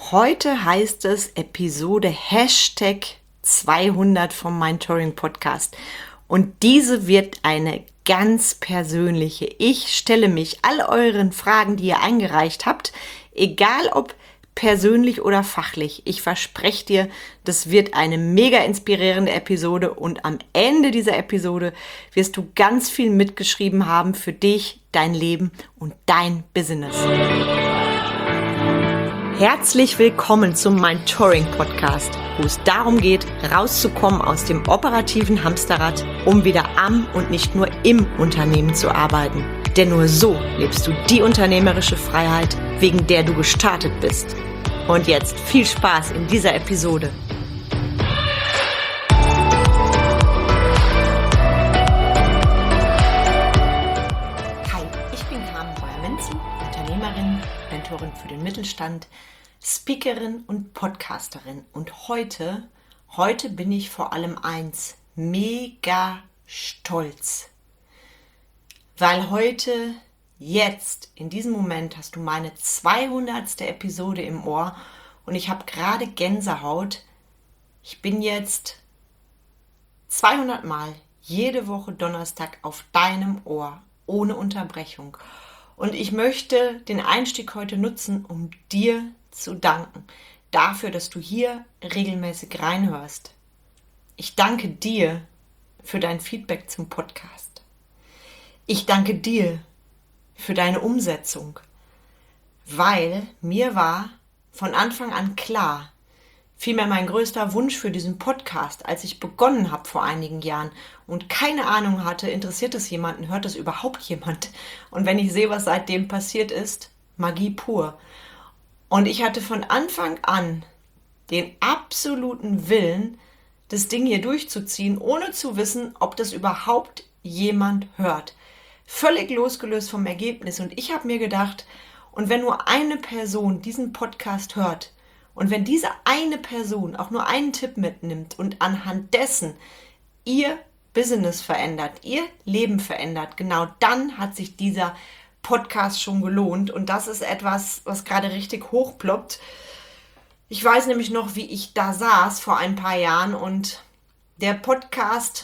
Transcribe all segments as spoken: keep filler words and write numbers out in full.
Heute heißt es Episode Hashtag zweihundert vom Mindtouring Podcast. Und diese wird eine ganz persönliche. Ich stelle mich all euren Fragen, die ihr eingereicht habt, egal ob persönlich oder fachlich. Ich verspreche dir, das wird eine mega inspirierende Episode und am Ende dieser Episode wirst du ganz viel mitgeschrieben haben für dich, dein Leben und dein Business. Herzlich willkommen zum Mindtouring Podcast, wo es darum geht, rauszukommen aus dem operativen Hamsterrad, um wieder am und nicht nur im Unternehmen zu arbeiten. Denn nur so lebst du die unternehmerische Freiheit, wegen der du gestartet bist. Und jetzt viel Spaß in dieser Episode. Hi, ich bin Carmen Breuer-Menzel, Unternehmerin, Mentorin für den Mittelstand, Speakerin und Podcasterin. Und heute, heute bin ich vor allem eins, mega stolz. Weil heute, jetzt, in diesem Moment hast du meine zweihundertste Episode im Ohr und ich habe gerade Gänsehaut. Ich bin jetzt zweihundert Mal jede Woche Donnerstag auf deinem Ohr, ohne Unterbrechung. Und ich möchte den Einstieg heute nutzen, um dir zu danken. Dafür, dass du hier regelmäßig reinhörst. Ich danke dir für dein Feedback zum Podcast. Ich danke dir für deine Umsetzung, weil mir war von Anfang an klar, vielmehr mein größter Wunsch für diesen Podcast, als ich begonnen habe vor einigen Jahren und keine Ahnung hatte, interessiert es jemanden, hört es überhaupt jemand? Und wenn ich sehe, was seitdem passiert ist, Magie pur. Und ich hatte von Anfang an den absoluten Willen, das Ding hier durchzuziehen, ohne zu wissen, ob das überhaupt jemand hört. Völlig losgelöst vom Ergebnis. Und ich habe mir gedacht, und wenn nur eine Person diesen Podcast hört und wenn diese eine Person auch nur einen Tipp mitnimmt und anhand dessen ihr Business verändert, ihr Leben verändert, genau dann hat sich dieser Podcast schon gelohnt. Und das ist etwas, was gerade richtig hochploppt. Ich weiß nämlich noch, wie ich da saß vor ein paar Jahren und der Podcast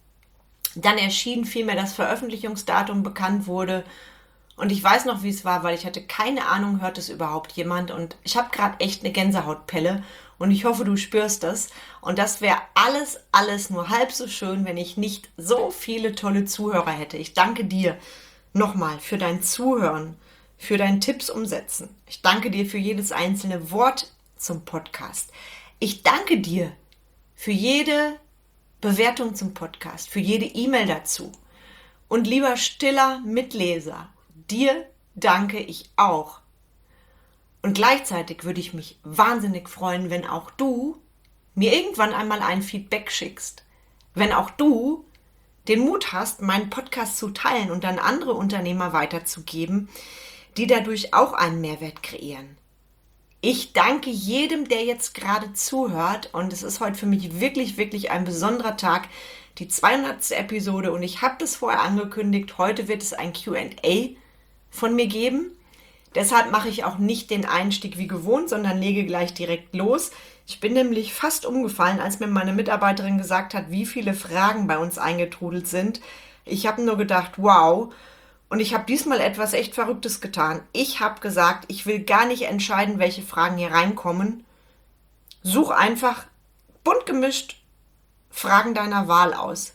dann erschien, vielmehr das Veröffentlichungsdatum bekannt wurde. Und ich weiß noch, wie es war, weil ich hatte keine Ahnung, hört es überhaupt jemand. Und ich habe gerade echt eine Gänsehautpelle und ich hoffe, du spürst das. Und das wäre alles, alles nur halb so schön, wenn ich nicht so viele tolle Zuhörer hätte. Ich danke dir nochmal für dein Zuhören, für dein Tipps umsetzen. Ich danke dir für jedes einzelne Wort zum Podcast. Ich danke dir für jede Bewertung zum Podcast, für jede E-Mail dazu. Und lieber stiller Mitleser, dir danke ich auch. Und gleichzeitig würde ich mich wahnsinnig freuen, wenn auch du mir irgendwann einmal ein Feedback schickst. Wenn auch du den Mut hast, meinen Podcast zu teilen und dann andere Unternehmer weiterzugeben, die dadurch auch einen Mehrwert kreieren. Ich danke jedem, der jetzt gerade zuhört und es ist heute für mich wirklich, wirklich ein besonderer Tag, die zweihundertste Episode und ich habe das vorher angekündigt, heute wird es ein Q and A von mir geben. Deshalb mache ich auch nicht den Einstieg wie gewohnt, sondern lege gleich direkt los. Ich bin nämlich fast umgefallen, als mir meine Mitarbeiterin gesagt hat, wie viele Fragen bei uns eingetrudelt sind. Ich habe nur gedacht, wow. Und ich habe diesmal etwas echt Verrücktes getan. Ich habe gesagt, ich will gar nicht entscheiden, welche Fragen hier reinkommen. Such einfach bunt gemischt Fragen deiner Wahl aus.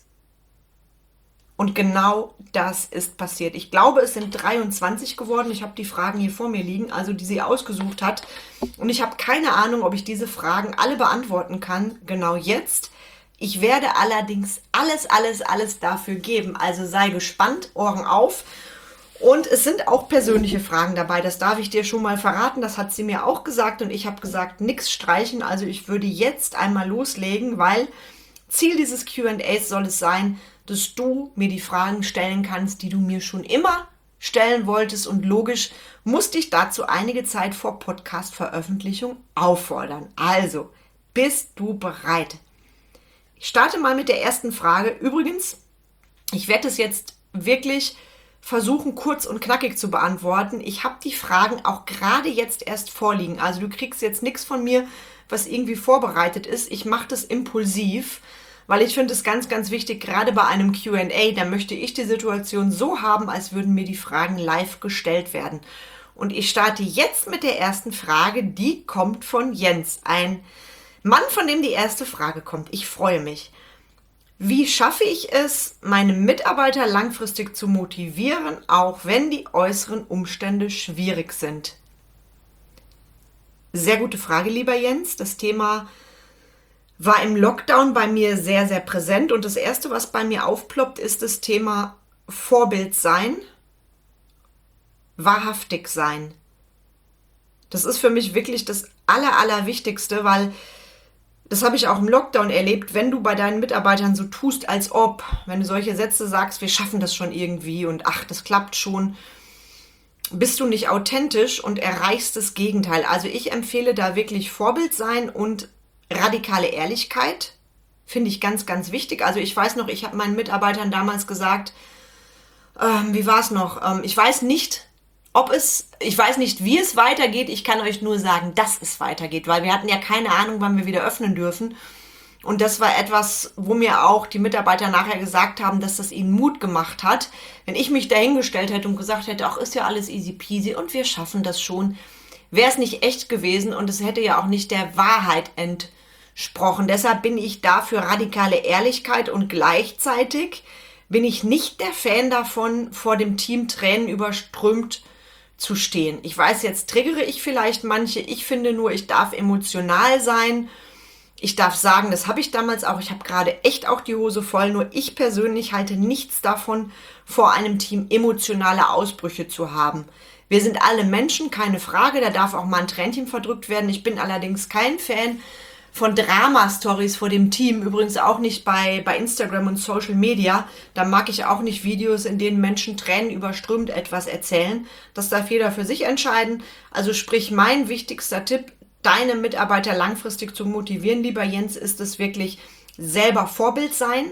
Und genau das ist passiert. Ich glaube, es sind dreiundzwanzig geworden. Ich habe die Fragen hier vor mir liegen, also die sie ausgesucht hat. Und ich habe keine Ahnung, ob ich diese Fragen alle beantworten kann, genau jetzt. Ich werde allerdings alles, alles, alles dafür geben. Also sei gespannt, Ohren auf. Und es sind auch persönliche Fragen dabei. Das darf ich dir schon mal verraten. Das hat sie mir auch gesagt. Und ich habe gesagt, nichts streichen. Also ich würde jetzt einmal loslegen, weil Ziel dieses Q and As soll es sein, dass du mir die Fragen stellen kannst, die du mir schon immer stellen wolltest. Und logisch musste ich dazu einige Zeit vor Podcast-Veröffentlichung auffordern. Also, bist du bereit? Ich starte mal mit der ersten Frage. Übrigens, ich werde es jetzt wirklich versuchen, kurz und knackig zu beantworten. Ich habe die Fragen auch gerade jetzt erst vorliegen. Also du kriegst jetzt nichts von mir, was irgendwie vorbereitet ist. Ich mache das impulsiv, weil ich finde es ganz, ganz wichtig, gerade bei einem Q und A, da möchte ich die Situation so haben, als würden mir die Fragen live gestellt werden. Und ich starte jetzt mit der ersten Frage, die kommt von Jens, ein Mann, von dem die erste Frage kommt. Ich freue mich. Wie schaffe ich es, meine Mitarbeiter langfristig zu motivieren, auch wenn die äußeren Umstände schwierig sind? Sehr gute Frage, lieber Jens. Das Thema war im Lockdown bei mir sehr, sehr präsent. Und das Erste, was bei mir aufploppt, ist das Thema Vorbild sein, wahrhaftig sein. Das ist für mich wirklich das Aller, Allerwichtigste, weil das habe ich auch im Lockdown erlebt, wenn du bei deinen Mitarbeitern so tust, als ob, wenn du solche Sätze sagst, wir schaffen das schon irgendwie und ach, das klappt schon, bist du nicht authentisch und erreichst das Gegenteil. Also ich empfehle da wirklich Vorbild sein und radikale Ehrlichkeit, finde ich ganz, ganz wichtig. Also ich weiß noch, ich habe meinen Mitarbeitern damals gesagt, ähm, wie war es noch, ähm, ich weiß nicht, ob es, ich weiß nicht, wie es weitergeht, ich kann euch nur sagen, dass es weitergeht, weil wir hatten ja keine Ahnung, wann wir wieder öffnen dürfen. Und das war etwas, wo mir auch die Mitarbeiter nachher gesagt haben, dass das ihnen Mut gemacht hat. Wenn ich mich dahingestellt hätte und gesagt hätte, ach, ist ja alles easy peasy und wir schaffen das schon, wäre es nicht echt gewesen und es hätte ja auch nicht der Wahrheit entsprochen. Deshalb bin ich da für radikale Ehrlichkeit und gleichzeitig bin ich nicht der Fan davon, vor dem Team Tränen überströmt zu stehen. Ich weiß, jetzt triggere ich vielleicht manche. Ich finde nur, ich darf emotional sein. Ich darf sagen, das habe ich damals auch. Ich habe gerade echt auch die Hose voll. Nur ich persönlich halte nichts davon, vor einem Team emotionale Ausbrüche zu haben. Wir sind alle Menschen, keine Frage. Da darf auch mal ein Tränchen verdrückt werden. Ich bin allerdings kein Fan von Drama-Stories vor dem Team, übrigens auch nicht bei, bei Instagram und Social Media. Da mag ich auch nicht Videos, in denen Menschen Tränen überströmt etwas erzählen. Das darf jeder für sich entscheiden. Also sprich, mein wichtigster Tipp, deine Mitarbeiter langfristig zu motivieren, lieber Jens, ist es wirklich selber Vorbild sein,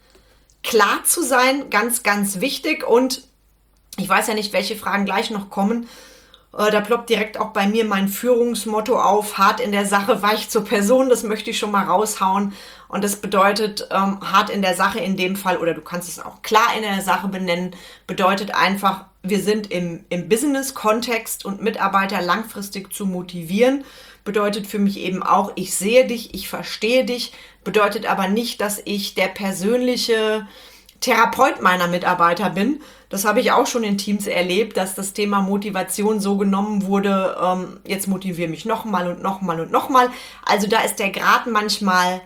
klar zu sein, ganz, ganz wichtig. Und ich weiß ja nicht, welche Fragen gleich noch kommen. Da ploppt direkt auch bei mir mein Führungsmotto auf, hart in der Sache, weich zur Person, das möchte ich schon mal raushauen. Und das bedeutet, ähm, hart in der Sache in dem Fall, oder du kannst es auch klar in der Sache benennen, bedeutet einfach, wir sind im, im Business-Kontext und Mitarbeiter langfristig zu motivieren. Bedeutet für mich eben auch, ich sehe dich, ich verstehe dich, bedeutet aber nicht, dass ich der persönliche Therapeut meiner Mitarbeiter bin. Das habe ich auch schon in Teams erlebt, dass das Thema Motivation so genommen wurde, ähm, jetzt motiviere mich nochmal und nochmal und nochmal. Also da ist der Grad manchmal,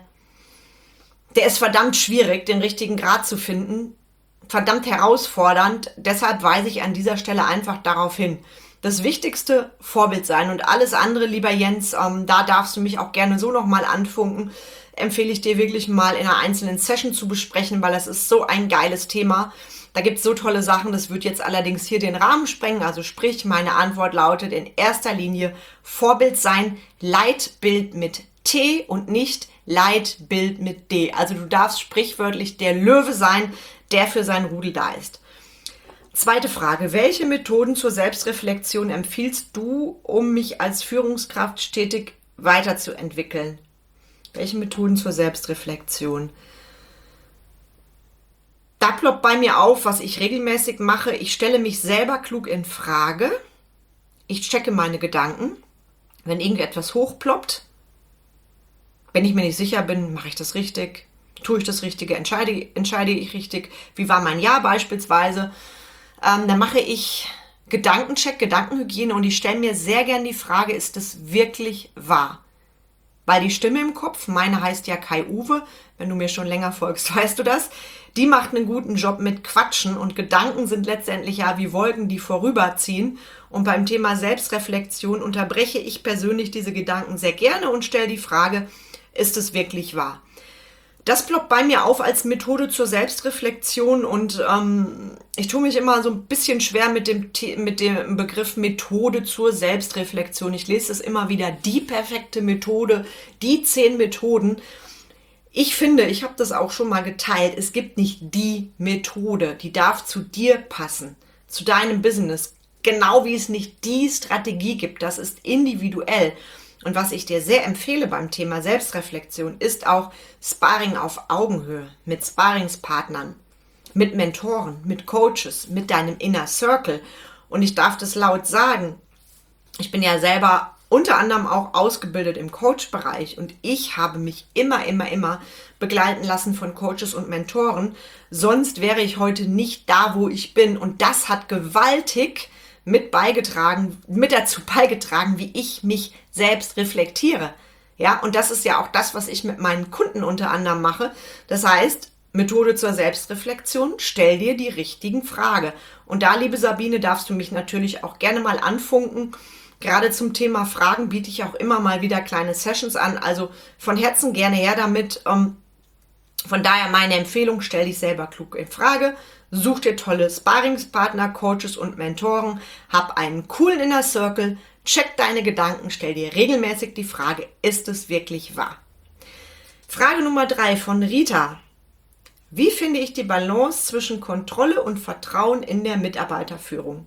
der ist verdammt schwierig, den richtigen Grad zu finden, verdammt herausfordernd. Deshalb weise ich an dieser Stelle einfach darauf hin. Das Wichtigste, Vorbild sein, und alles andere, lieber Jens, ähm, da darfst du mich auch gerne so nochmal anfunken, empfehle ich dir wirklich mal in einer einzelnen Session zu besprechen, weil das ist so ein geiles Thema. Da gibt es so tolle Sachen, das wird jetzt allerdings hier den Rahmen sprengen. Also sprich, meine Antwort lautet in erster Linie Vorbild sein, Leitbild mit T und nicht Leitbild mit D. Also du darfst sprichwörtlich der Löwe sein, der für sein Rudel da ist. Zweite Frage, welche Methoden zur Selbstreflexion empfiehlst du, um mich als Führungskraft stetig weiterzuentwickeln? Welche Methoden zur Selbstreflexion? Da ploppt bei mir auf, was ich regelmäßig mache. Ich stelle mich selber klug in Frage. Ich checke meine Gedanken. Wenn irgendetwas hochploppt, wenn ich mir nicht sicher bin, mache ich das richtig? Tue ich das Richtige? Entscheide, entscheide ich richtig? Wie war mein Jahr beispielsweise? Ähm, dann mache ich Gedankencheck, Gedankenhygiene und ich stelle mir sehr gern die Frage, ist das wirklich wahr? Weil die Stimme im Kopf, meine heißt ja Kai-Uwe, wenn du mir schon länger folgst, weißt du das, die macht einen guten Job mit Quatschen und Gedanken sind letztendlich ja wie Wolken, die vorüberziehen. Und beim Thema Selbstreflexion unterbreche ich persönlich diese Gedanken sehr gerne und stelle die Frage, ist es wirklich wahr? Das ploppt bei mir auf als Methode zur Selbstreflexion und ähm, ich tue mich immer so ein bisschen schwer mit dem, mit dem Begriff Methode zur Selbstreflexion. Ich lese es immer wieder, die perfekte Methode, die zehn Methoden. Ich finde, ich habe das auch schon mal geteilt, es gibt nicht die Methode, die darf zu dir passen. zu deinem Business. Genau wie es nicht die Strategie gibt, das ist individuell. Und was ich dir sehr empfehle beim Thema Selbstreflexion, ist auch Sparring auf Augenhöhe mit Sparringspartnern, mit Mentoren, mit Coaches, mit deinem Inner Circle. Und ich darf das laut sagen, ich bin ja selber unter anderem auch ausgebildet im Coach-Bereich und ich habe mich immer, immer, immer begleiten lassen von Coaches und Mentoren. Sonst wäre ich heute nicht da, wo ich bin. Und das hat gewaltig mit beigetragen, mit dazu beigetragen, wie ich mich selbst reflektiere. Ja, und das ist ja auch das, was ich mit meinen Kunden unter anderem mache. Das heißt, Methode zur Selbstreflexion, stell dir die richtigen Fragen. Und da, liebe Sabine, darfst du mich natürlich auch gerne mal anfunken. Gerade zum Thema Fragen biete ich auch immer mal wieder kleine Sessions an. Also von Herzen gerne her damit. Von daher meine Empfehlung, stell dich selber klug in Frage. Such dir tolle Sparringspartner, Coaches und Mentoren. Hab einen coolen Inner Circle. Check deine Gedanken. Stell dir regelmäßig die Frage, ist es wirklich wahr? Frage Nummer drei von Rita. Wie finde ich die Balance zwischen Kontrolle und Vertrauen in der Mitarbeiterführung?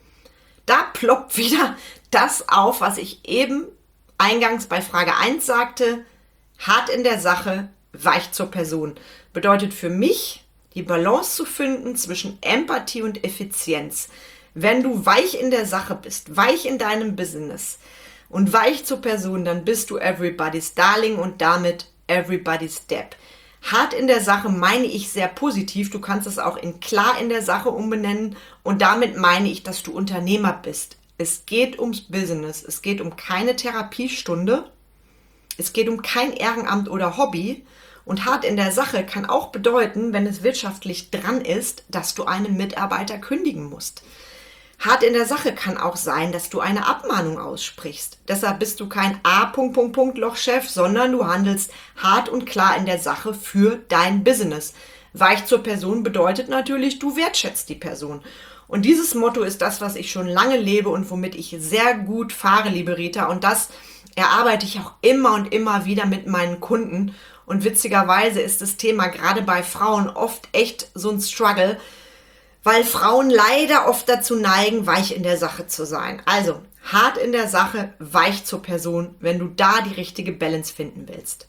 Da ploppt wieder das auf, was ich eben eingangs bei Frage eins sagte. Hart in der Sache, weich zur Person. Bedeutet für mich, die Balance zu finden zwischen Empathie und Effizienz. Wenn du weich in der Sache bist, weich in deinem Business und weich zur Person, dann bist du everybody's darling und damit everybody's Depp. Hart in der Sache meine ich sehr positiv. Du kannst es auch in klar in der Sache umbenennen und damit meine ich, dass du Unternehmer bist. Es geht ums Business. Es geht um keine Therapiestunde. Es geht um kein Ehrenamt oder Hobby. Und hart in der Sache kann auch bedeuten, wenn es wirtschaftlich dran ist, dass du einen Mitarbeiter kündigen musst. Hart in der Sache kann auch sein, dass du eine Abmahnung aussprichst. Deshalb bist du kein A. Lochchef, sondern du handelst hart und klar in der Sache für dein Business. Weich zur Person bedeutet natürlich, du wertschätzt die Person. Und dieses Motto ist das, was ich schon lange lebe und womit ich sehr gut fahre, liebe Rita. Und das erarbeite ich auch immer und immer wieder mit meinen Kunden. Und witzigerweise ist das Thema gerade bei Frauen oft echt so ein Struggle, weil Frauen leider oft dazu neigen, weich in der Sache zu sein. Also, hart in der Sache, weich zur Person, wenn du da die richtige Balance finden willst.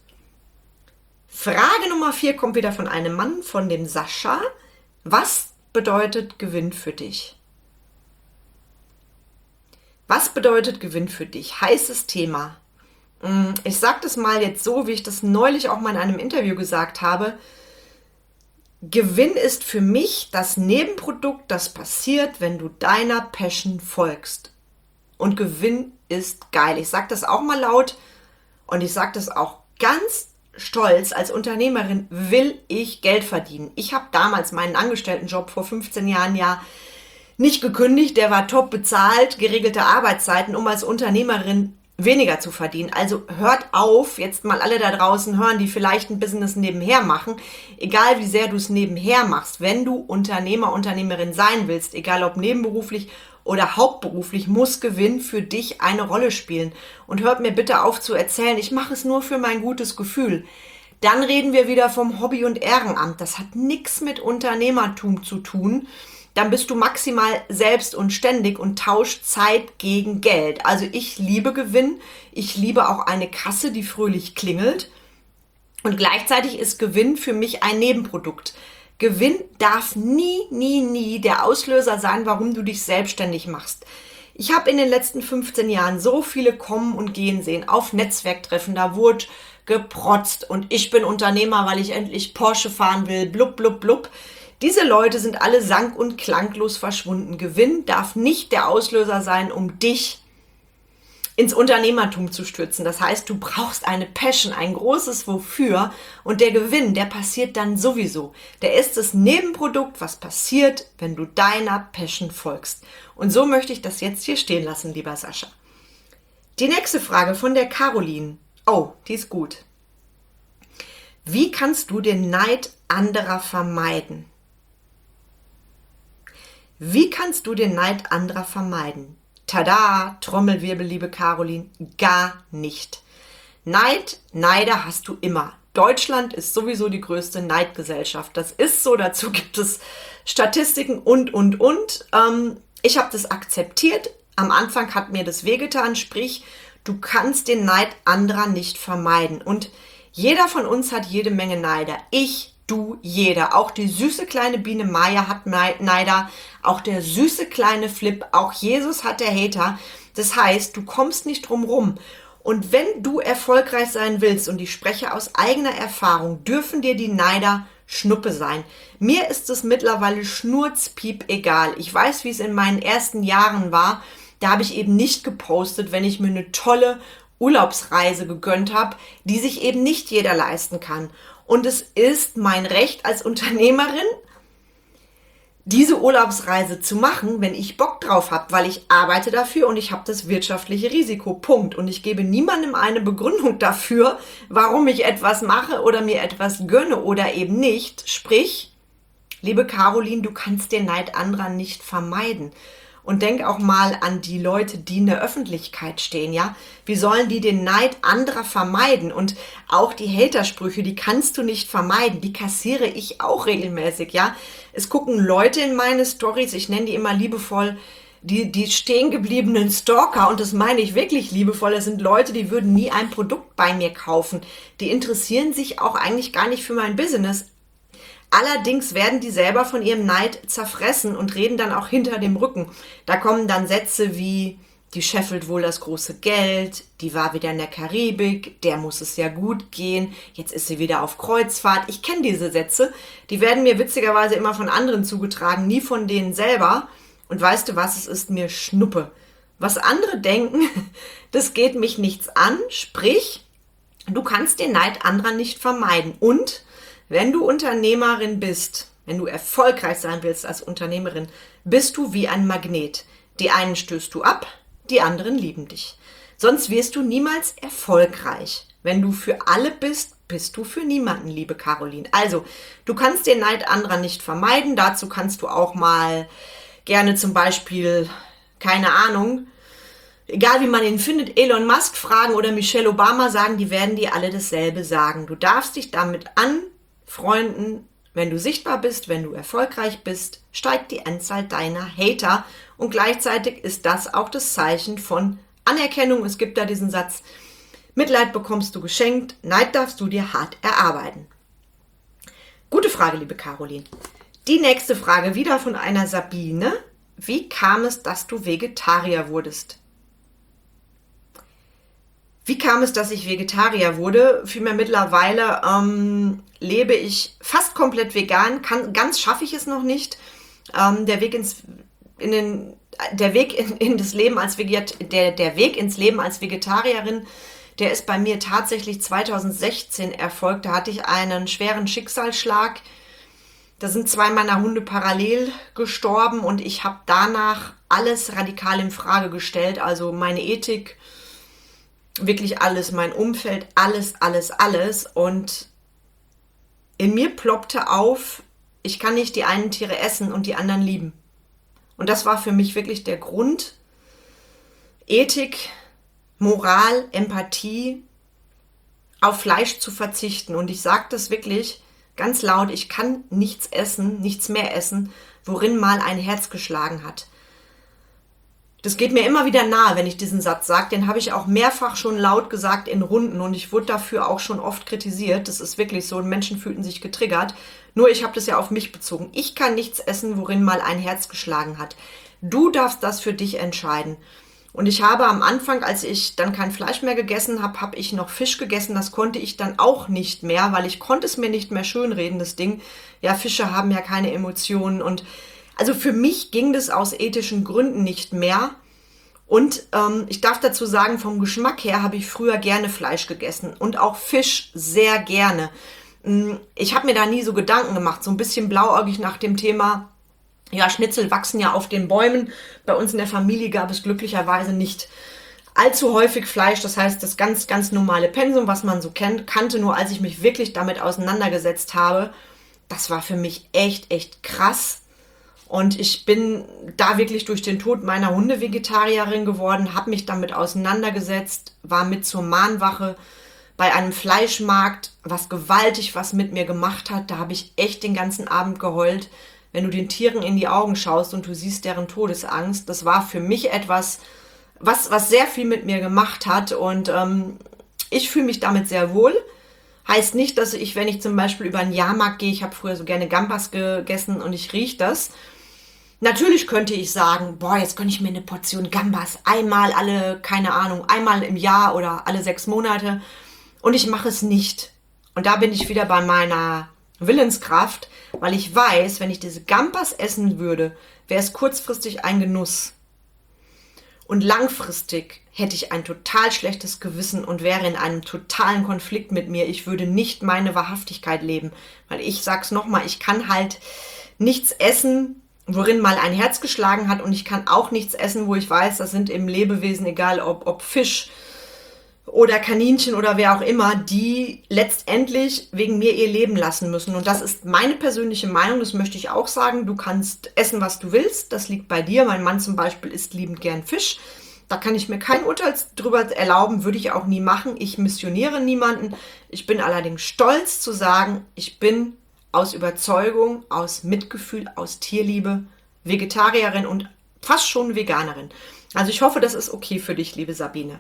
Frage Nummer vier kommt wieder von einem Mann, von dem Sascha. Was bedeutet Gewinn für dich? Was bedeutet Gewinn für dich? Heißes Thema. Ich sage das mal jetzt so, wie ich das neulich auch mal in einem Interview gesagt habe. Gewinn ist für mich das Nebenprodukt, das passiert, wenn du deiner Passion folgst. Und Gewinn ist geil. Ich sage das auch mal laut und ich sage das auch ganz stolz. Als Unternehmerin will ich Geld verdienen. Ich habe damals meinen Angestelltenjob vor fünfzehn Jahren ja nicht gekündigt. Der war top bezahlt, geregelte Arbeitszeiten, um als Unternehmerin weniger zu verdienen. Also hört auf, jetzt mal alle da draußen hören, die vielleicht ein Business nebenher machen. Egal wie sehr du es nebenher machst, wenn du Unternehmer, Unternehmerin sein willst, egal ob nebenberuflich oder hauptberuflich, muss Gewinn für dich eine Rolle spielen. Und hört mir bitte auf zu erzählen, ich mache es nur für mein gutes Gefühl. Dann reden wir wieder vom Hobby und Ehrenamt. Das hat nichts mit Unternehmertum zu tun. Dann bist du maximal selbst und ständig und tauscht Zeit gegen Geld. Also ich liebe Gewinn. Ich liebe auch eine Kasse, die fröhlich klingelt. Und gleichzeitig ist Gewinn für mich ein Nebenprodukt. Gewinn darf nie, nie, nie der Auslöser sein, warum du dich selbstständig machst. Ich habe in den letzten fünfzehn Jahren so viele kommen und gehen sehen auf Netzwerktreffen. Da wurde geprotzt und ich bin Unternehmer, weil ich endlich Porsche fahren will, blub, blub, blub. Diese Leute sind alle sang- und klanglos verschwunden. Gewinn darf nicht der Auslöser sein, um dich ins Unternehmertum zu stürzen. Das heißt, du brauchst eine Passion, ein großes Wofür. Und der Gewinn, der passiert dann sowieso. Der ist das Nebenprodukt, was passiert, wenn du deiner Passion folgst. Und so möchte ich das jetzt hier stehen lassen, lieber Sascha. Die nächste Frage von der Caroline. Oh, die ist gut. Wie kannst du den Neid anderer vermeiden? Wie kannst du den Neid anderer vermeiden? Tada, Trommelwirbel, liebe Caroline, gar nicht. Neid, Neider hast du immer. Deutschland ist sowieso die größte Neidgesellschaft. Das ist so, dazu gibt es Statistiken und, und, und. Ähm, ich habe das akzeptiert. Am Anfang hat mir das wehgetan, sprich, du kannst den Neid anderer nicht vermeiden. Und jeder von uns hat jede Menge Neider. Ich, du, jeder. Auch die süße kleine Biene Maya hat Neider. Auch der süße kleine Flip. Auch Jesus hat der Hater. Das heißt, du kommst nicht drum rum. Und wenn du erfolgreich sein willst, und ich spreche aus eigener Erfahrung, dürfen dir die Neider Schnuppe sein. Mir ist es mittlerweile schnurzpiep egal. Ich weiß, wie es in meinen ersten Jahren war. Da habe ich eben nicht gepostet, wenn ich mir eine tolle Urlaubsreise gegönnt habe, die sich eben nicht jeder leisten kann. Und es ist mein Recht als Unternehmerin, diese Urlaubsreise zu machen, wenn ich Bock drauf habe, weil ich arbeite dafür und ich habe das wirtschaftliche Risiko. Punkt. Und ich gebe niemandem eine Begründung dafür, warum ich etwas mache oder mir etwas gönne oder eben nicht. Sprich, liebe Caroline, du kannst den Neid anderer nicht vermeiden. Und denk auch mal an die Leute, die in der Öffentlichkeit stehen, ja. Wie sollen die den Neid anderer vermeiden? Und auch die Hatersprüche, die kannst du nicht vermeiden. Die kassiere ich auch regelmäßig, ja. Es gucken Leute in meine Stories, ich nenne die immer liebevoll, die, die stehen gebliebenen Stalker. Und das meine ich wirklich liebevoll. Das sind Leute, die würden nie ein Produkt bei mir kaufen. Die interessieren sich auch eigentlich gar nicht für mein Business. Allerdings werden die selber von ihrem Neid zerfressen und reden dann auch hinter dem Rücken. Da kommen dann Sätze wie, die scheffelt wohl das große Geld, die war wieder in der Karibik, der muss es ja gut gehen, jetzt ist sie wieder auf Kreuzfahrt. Ich kenne diese Sätze, die werden mir witzigerweise immer von anderen zugetragen, nie von denen selber. Und weißt du was, es ist mir Schnuppe. Was andere denken, das geht mich nichts an, sprich, du kannst den Neid anderer nicht vermeiden. Und wenn du Unternehmerin bist, wenn du erfolgreich sein willst als Unternehmerin, bist du wie ein Magnet. Die einen stößt du ab, die anderen lieben dich. Sonst wirst du niemals erfolgreich. Wenn du für alle bist, bist du für niemanden, liebe Caroline. Also, du kannst den Neid anderer nicht vermeiden. Dazu kannst du auch mal gerne zum Beispiel, keine Ahnung, egal wie man ihn findet, Elon Musk fragen oder Michelle Obama sagen, die werden dir alle dasselbe sagen. Du darfst dich damit an Freunden, wenn du sichtbar bist, wenn du erfolgreich bist, steigt die Anzahl deiner Hater und gleichzeitig ist das auch das Zeichen von Anerkennung. Es gibt da diesen Satz, Mitleid bekommst du geschenkt, Neid darfst du dir hart erarbeiten. Gute Frage, liebe Caroline. Die nächste Frage, wieder von einer Sabine. Wie kam es, dass du Vegetarier wurdest? Wie kam es, dass ich Vegetarier wurde? Vielmehr mittlerweile ähm, lebe ich fast komplett vegan. Kann, ganz schaffe ich es noch nicht. Ähm, der Weg ins in den, der Weg in, in das Leben als Veget, der, der Weg ins Leben als Vegetarierin, der ist bei mir tatsächlich zweitausendsechzehn erfolgt. Da hatte ich einen schweren Schicksalsschlag. Da sind zwei meiner Hunde parallel gestorben und ich habe danach alles radikal in Frage gestellt. Also meine Ethik, wirklich alles, mein Umfeld, alles, alles, alles. Und in mir ploppte auf, ich kann nicht die einen Tiere essen und die anderen lieben. Und das war für mich wirklich der Grund, Ethik, Moral, Empathie, auf Fleisch zu verzichten. Und ich sage das wirklich ganz laut, ich kann nichts essen, nichts mehr essen, worin mal ein Herz geschlagen hat. Das geht mir immer wieder nahe, wenn ich diesen Satz sage. Den habe ich auch mehrfach schon laut gesagt in Runden und ich wurde dafür auch schon oft kritisiert. Das ist wirklich so, Menschen fühlten sich getriggert. Nur ich habe das ja auf mich bezogen. Ich kann nichts essen, worin mal ein Herz geschlagen hat. Du darfst das für dich entscheiden. Und ich habe am Anfang, als ich dann kein Fleisch mehr gegessen habe, habe ich noch Fisch gegessen. Das konnte ich dann auch nicht mehr, weil ich konnte es mir nicht mehr schönreden, das Ding. Ja, Fische haben ja keine Emotionen und also für mich ging das aus ethischen Gründen nicht mehr. Und ähm, ich darf dazu sagen, vom Geschmack her habe ich früher gerne Fleisch gegessen und auch Fisch sehr gerne. Ich habe mir da nie so Gedanken gemacht, so ein bisschen blauäugig nach dem Thema, ja, Schnitzel wachsen ja auf den Bäumen. Bei uns in der Familie gab es glücklicherweise nicht allzu häufig Fleisch. Das heißt, das ganz, ganz normale Pensum, was man so kennt, kannte. Nur als ich mich wirklich damit auseinandergesetzt habe, das war für mich echt, echt krass. Und ich bin da wirklich durch den Tod meiner Hunde Vegetarierin geworden, habe mich damit auseinandergesetzt, war mit zur Mahnwache bei einem Fleischmarkt, was gewaltig was mit mir gemacht hat. Da habe ich echt den ganzen Abend geheult. Wenn du den Tieren in die Augen schaust und du siehst deren Todesangst, das war für mich etwas, was, was sehr viel mit mir gemacht hat. Und ähm, ich fühle mich damit sehr wohl. Heißt nicht, dass ich, wenn ich zum Beispiel über einen Jahrmarkt gehe, ich habe früher so gerne Gambas gegessen und ich rieche das. Natürlich könnte ich sagen, boah, jetzt gönne ich mir eine Portion Gambas einmal alle, keine Ahnung, einmal im Jahr oder alle sechs Monate und ich mache es nicht. Und da bin ich wieder bei meiner Willenskraft, weil ich weiß, wenn ich diese Gambas essen würde, wäre es kurzfristig ein Genuss. Und langfristig hätte ich ein total schlechtes Gewissen und wäre in einem totalen Konflikt mit mir. Ich würde nicht meine Wahrhaftigkeit leben, weil ich sag's nochmal, ich kann halt nichts essen, worin mal ein Herz geschlagen hat und ich kann auch nichts essen, wo ich weiß, das sind eben Lebewesen, egal ob, ob Fisch oder Kaninchen oder wer auch immer, die letztendlich wegen mir ihr Leben lassen müssen. Und das ist meine persönliche Meinung, das möchte ich auch sagen. Du kannst essen, was du willst, das liegt bei dir. Mein Mann zum Beispiel isst liebend gern Fisch. Da kann ich mir kein Urteil drüber erlauben, würde ich auch nie machen. Ich missioniere niemanden. Ich bin allerdings stolz zu sagen, ich bin aus Überzeugung, aus Mitgefühl, aus Tierliebe, Vegetarierin und fast schon Veganerin. Also ich hoffe, das ist okay für dich, liebe Sabine.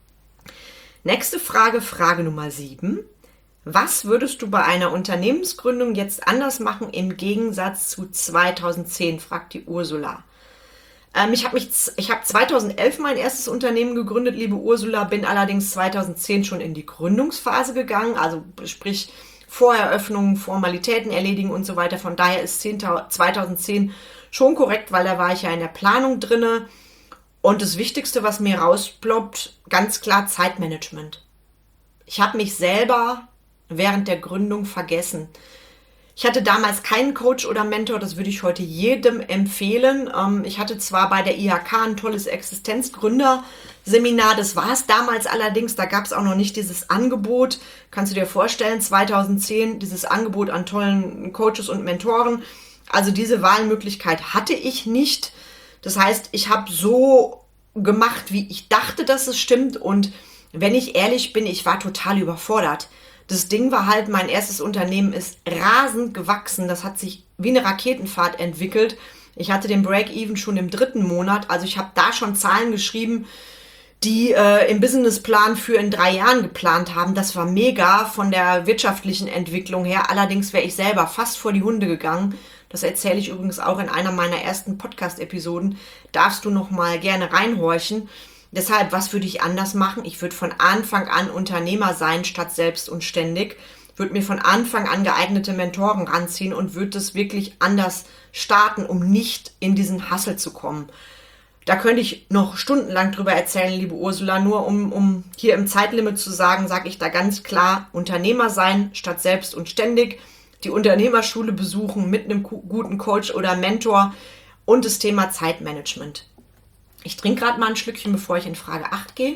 Nächste Frage, Frage Nummer sieben. Was würdest du bei einer Unternehmensgründung jetzt anders machen im Gegensatz zu zweitausendzehn, fragt die Ursula. Ähm, ich habe mich, ich habe zweitausendelf mein erstes Unternehmen gegründet, liebe Ursula, bin allerdings zweitausendzehn schon in die Gründungsphase gegangen, also sprich Voreröffnungen, Formalitäten erledigen und so weiter. Von daher ist zweitausendzehn schon korrekt, weil da war ich ja in der Planung drinne. Und das Wichtigste, was mir rausploppt, ganz klar Zeitmanagement. Ich habe mich selber während der Gründung vergessen. Ich hatte damals keinen Coach oder Mentor, das würde ich heute jedem empfehlen. Ich hatte zwar bei der I H K ein tolles Existenzgründerseminar, das war es damals allerdings, da gab es auch noch nicht dieses Angebot. Kannst du dir vorstellen, zweitausendzehn dieses Angebot an tollen Coaches und Mentoren. Also diese Wahlmöglichkeit hatte ich nicht. Das heißt, ich habe so gemacht, wie ich dachte, dass es stimmt. Und wenn ich ehrlich bin, ich war total überfordert. Das Ding war halt, mein erstes Unternehmen ist rasend gewachsen. Das hat sich wie eine Raketenfahrt entwickelt. Ich hatte den Break-Even schon im dritten Monat. Also ich habe da schon Zahlen geschrieben, die äh, im Businessplan für in drei Jahren geplant haben. Das war mega von der wirtschaftlichen Entwicklung her. Allerdings wäre ich selber fast vor die Hunde gegangen. Das erzähle ich übrigens auch in einer meiner ersten Podcast-Episoden. Darfst du noch mal gerne reinhorchen. Deshalb, was würde ich anders machen? Ich würde von Anfang an Unternehmer sein, statt selbst und ständig. Würde mir von Anfang an geeignete Mentoren ranziehen und würde es wirklich anders starten, um nicht in diesen Hassel zu kommen. Da könnte ich noch stundenlang drüber erzählen, liebe Ursula. Nur um, um hier im Zeitlimit zu sagen, sage ich da ganz klar, Unternehmer sein, statt selbst und ständig. Die Unternehmerschule besuchen mit einem guten Coach oder Mentor und das Thema Zeitmanagement. Ich trinke gerade mal ein Schlückchen, bevor ich in Frage acht gehe.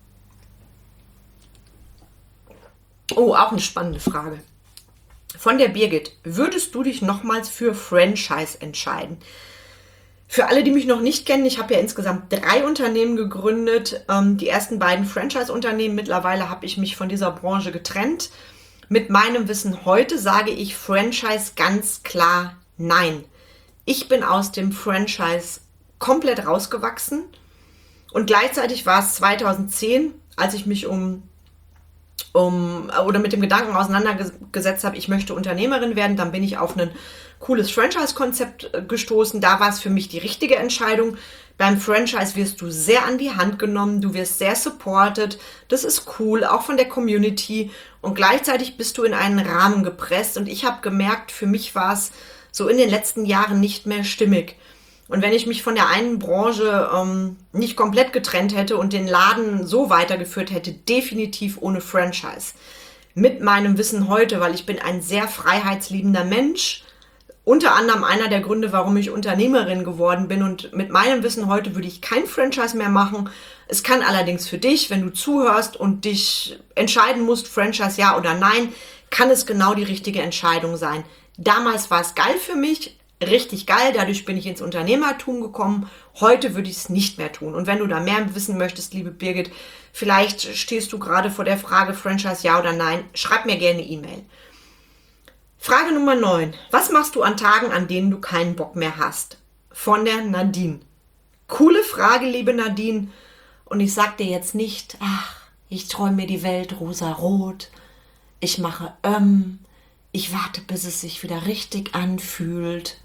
Oh, auch eine spannende Frage. Von der Birgit. Würdest du dich nochmals für Franchise entscheiden? Für alle, die mich noch nicht kennen, ich habe ja insgesamt drei Unternehmen gegründet. Ähm, die ersten beiden Franchise-Unternehmen. Mittlerweile habe ich mich von dieser Branche getrennt. Mit meinem Wissen heute sage ich Franchise ganz klar nein. Ich bin aus dem Franchise komplett rausgewachsen und gleichzeitig war es zweitausendzehn, als ich mich um, um oder mit dem Gedanken auseinandergesetzt habe, ich möchte Unternehmerin werden, dann bin ich auf ein cooles Franchise-Konzept gestoßen. Da war es für mich die richtige Entscheidung. Beim Franchise wirst du sehr an die Hand genommen, du wirst sehr supported, das ist cool, auch von der Community und gleichzeitig bist du in einen Rahmen gepresst und ich habe gemerkt, für mich war es so in den letzten Jahren nicht mehr stimmig. Und wenn ich mich von der einen Branche ähm, nicht komplett getrennt hätte und den Laden so weitergeführt hätte, definitiv ohne Franchise. Mit meinem Wissen heute, weil ich bin ein sehr freiheitsliebender Mensch, unter anderem einer der Gründe, warum ich Unternehmerin geworden bin. Und mit meinem Wissen heute würde ich kein Franchise mehr machen. Es kann allerdings für dich, wenn du zuhörst und dich entscheiden musst, Franchise ja oder nein, kann es genau die richtige Entscheidung sein. Damals war es geil für mich, richtig geil, dadurch bin ich ins Unternehmertum gekommen. Heute würde ich es nicht mehr tun. Und wenn du da mehr wissen möchtest, liebe Birgit, vielleicht stehst du gerade vor der Frage Franchise ja oder nein, schreib mir gerne eine E-Mail. Frage Nummer neun. Was machst du an Tagen, an denen du keinen Bock mehr hast? Von der Nadine. Coole Frage, liebe Nadine. Und ich sag dir jetzt nicht, ach, ich träume mir die Welt rosa-rot. Ich mache ähm, ich warte, bis es sich wieder richtig anfühlt.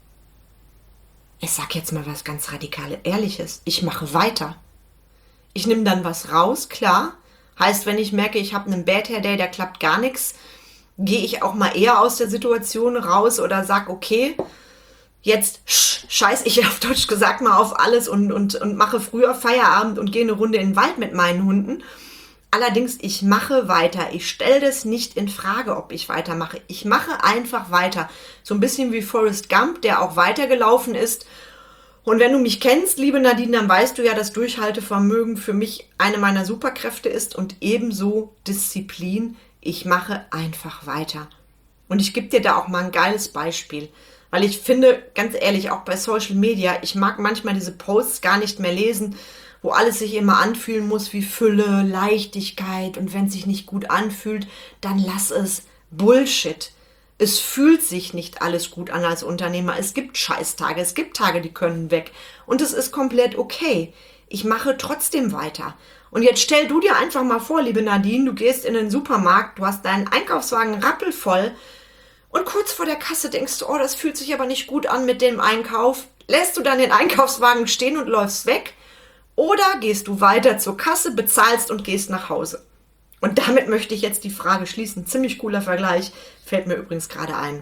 Ich sag jetzt mal was ganz radikal Ehrliches. Ich mache weiter. Ich nehme dann was raus, klar. Heißt, wenn ich merke, ich habe einen Bad Hair Day, da klappt gar nichts, gehe ich auch mal eher aus der Situation raus oder sag, okay, jetzt scheiß ich auf Deutsch gesagt mal auf alles und, und, und mache früher Feierabend und gehe eine Runde in den Wald mit meinen Hunden. Allerdings, ich mache weiter. Ich stelle das nicht in Frage, ob ich weitermache. Ich mache einfach weiter. So ein bisschen wie Forrest Gump, der auch weitergelaufen ist. Und wenn du mich kennst, liebe Nadine, dann weißt du ja, dass Durchhaltevermögen für mich eine meiner Superkräfte ist und ebenso Disziplin. Ich mache einfach weiter. Und ich gebe dir da auch mal ein geiles Beispiel. Weil ich finde, ganz ehrlich, auch bei Social Media, ich mag manchmal diese Posts gar nicht mehr lesen, wo alles sich immer anfühlen muss wie Fülle, Leichtigkeit und wenn es sich nicht gut anfühlt, dann lass es. Bullshit. Es fühlt sich nicht alles gut an als Unternehmer. Es gibt Scheißtage, es gibt Tage, die können weg und es ist komplett okay. Ich mache trotzdem weiter. Und jetzt stell du dir einfach mal vor, liebe Nadine, du gehst in den Supermarkt, du hast deinen Einkaufswagen rappelvoll und kurz vor der Kasse denkst du, oh, das fühlt sich aber nicht gut an mit dem Einkauf. Lässt du dann den Einkaufswagen stehen und läufst weg? Oder gehst du weiter zur Kasse, bezahlst und gehst nach Hause? Und damit möchte ich jetzt die Frage schließen. Ziemlich cooler Vergleich, fällt mir übrigens gerade ein.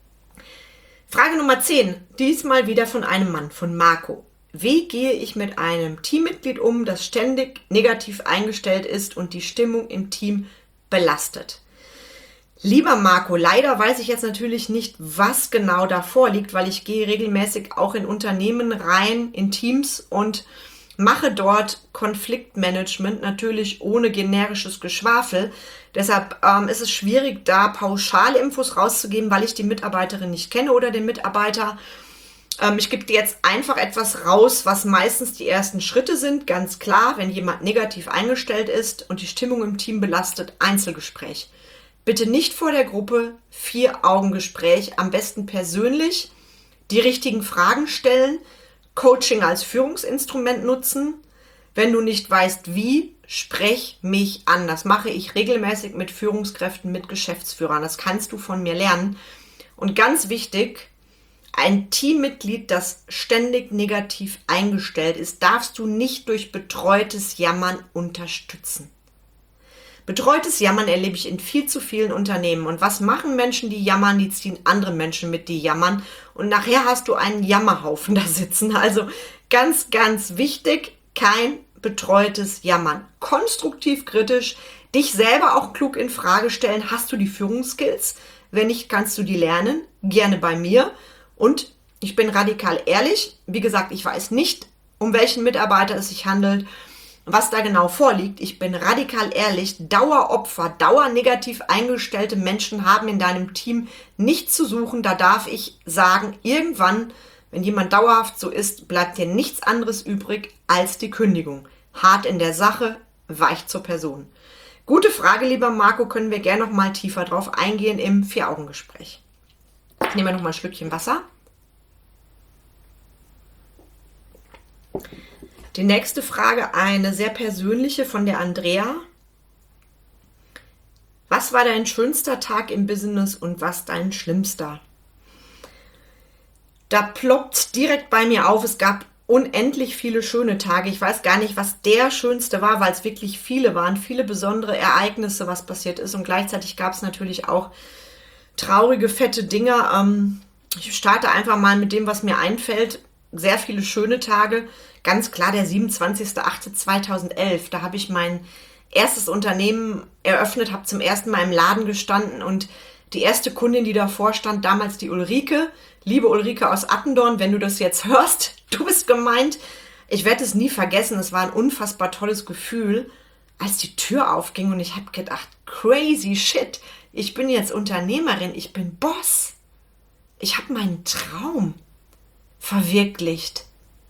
Frage Nummer zehn, diesmal wieder von einem Mann, von Marco. Wie gehe ich mit einem Teammitglied um, das ständig negativ eingestellt ist und die Stimmung im Team belastet? Lieber Marco, leider weiß ich jetzt natürlich nicht, was genau da vorliegt, weil ich gehe regelmäßig auch in Unternehmen rein, in Teams und mache dort Konfliktmanagement, natürlich ohne generisches Geschwafel. Deshalb ähm, ist es schwierig, da pauschale Infos rauszugeben, weil ich die Mitarbeiterin nicht kenne oder den Mitarbeiter. Ähm, ich gebe dir jetzt einfach etwas raus, was meistens die ersten Schritte sind. Ganz klar, wenn jemand negativ eingestellt ist und die Stimmung im Team belastet, Einzelgespräch. Bitte nicht vor der Gruppe, Vier-Augen-Gespräch, am besten persönlich, die richtigen Fragen stellen, Coaching als Führungsinstrument nutzen. Wenn du nicht weißt, wie, sprech mich an. Das mache ich regelmäßig mit Führungskräften, mit Geschäftsführern. Das kannst du von mir lernen. Und ganz wichtig, ein Teammitglied, das ständig negativ eingestellt ist, darfst du nicht durch betreutes Jammern unterstützen. Betreutes Jammern erlebe ich in viel zu vielen Unternehmen. Und was machen Menschen, die jammern? Die ziehen andere Menschen mit, die jammern. Und nachher hast du einen Jammerhaufen da sitzen. Also ganz, ganz wichtig, kein betreutes Jammern. Konstruktiv kritisch, dich selber auch klug in Frage stellen. Hast du die Führungsskills? Wenn nicht, kannst du die lernen. Gerne bei mir. Und ich bin radikal ehrlich. Wie gesagt, ich weiß nicht, um welchen Mitarbeiter es sich handelt, was da genau vorliegt. Ich bin radikal ehrlich, Daueropfer, dauernegativ eingestellte Menschen haben in deinem Team nichts zu suchen. Da darf ich sagen, irgendwann, wenn jemand dauerhaft so ist, bleibt dir nichts anderes übrig als die Kündigung. Hart in der Sache, weich zur Person. Gute Frage, lieber Marco, können wir gerne noch mal tiefer drauf eingehen im Vier-Augen-Gespräch. Ich nehme noch mal ein Schlückchen Wasser. Die nächste Frage, eine sehr persönliche von der Andrea. Was war dein schönster Tag im Business und was dein schlimmster? Da ploppt direkt bei mir auf, es gab unendlich viele schöne Tage. Ich weiß gar nicht, was der schönste war, weil es wirklich viele waren, viele besondere Ereignisse, was passiert ist. Und gleichzeitig gab es natürlich auch traurige, fette Dinge. Ähm, ich starte einfach mal mit dem, was mir einfällt. Sehr viele schöne Tage. Ganz klar der siebenundzwanzigster achte zweitausendelf. Da habe ich mein erstes Unternehmen eröffnet, habe zum ersten Mal im Laden gestanden und die erste Kundin, die davor stand, damals die Ulrike. Liebe Ulrike aus Attendorn, wenn du das jetzt hörst, du bist gemeint. Ich werde es nie vergessen, es war ein unfassbar tolles Gefühl, als die Tür aufging und ich habe gedacht, crazy shit, ich bin jetzt Unternehmerin, ich bin Boss. ich habe meinen Traum verwirklicht.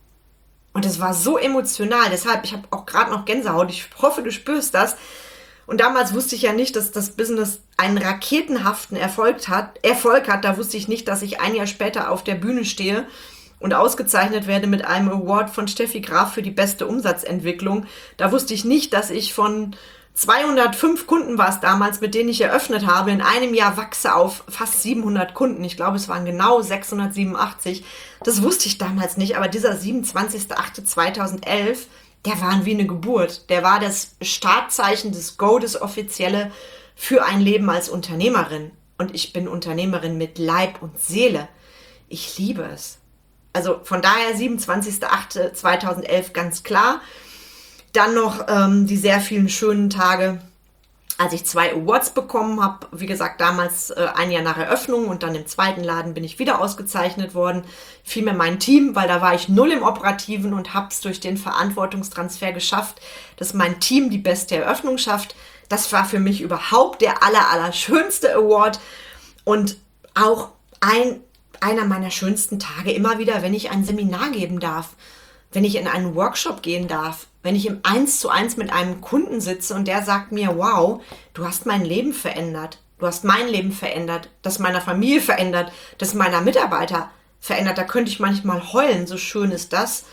Und es war so emotional, deshalb, ich habe auch gerade noch Gänsehaut, ich hoffe, du spürst das. Und damals wusste ich ja nicht, dass das Business einen raketenhaften Erfolg hat. Erfolg hat. Da wusste ich nicht, dass ich ein Jahr später auf der Bühne stehe und ausgezeichnet werde mit einem Award von Steffi Graf für die beste Umsatzentwicklung. Da wusste ich nicht, dass ich von zweihundertfünf Kunden war es damals, mit denen ich eröffnet habe, in einem Jahr wachse auf fast siebenhundert Kunden. Ich glaube, es waren genau sechshundertsiebenundachtzig. Das wusste ich damals nicht, aber dieser siebenundzwanzigster achter zweitausendelf, der war wie eine Geburt. Der war das Startzeichen, das Go, das Offizielle für ein Leben als Unternehmerin. Und ich bin Unternehmerin mit Leib und Seele. Ich liebe es. Also von daher siebenundzwanzigster achter zweitausendelf ganz klar. Dann noch ähm, die sehr vielen schönen Tage, als ich zwei Awards bekommen habe. Wie gesagt, damals äh, ein Jahr nach Eröffnung und dann im zweiten Laden bin ich wieder ausgezeichnet worden. Vielmehr mein Team, weil da war ich null im Operativen und habe es durch den Verantwortungstransfer geschafft, dass mein Team die beste Eröffnung schafft. Das war für mich überhaupt der aller, aller schönste Award und auch ein, einer meiner schönsten Tage immer wieder, wenn ich ein Seminar geben darf, wenn ich in einen Workshop gehen darf, wenn ich im Eins zu Eins mit einem Kunden sitze und der sagt mir, wow, du hast mein Leben verändert, du hast mein Leben verändert, das meiner Familie verändert, das meiner Mitarbeiter verändert, da könnte ich manchmal heulen, so schön ist das.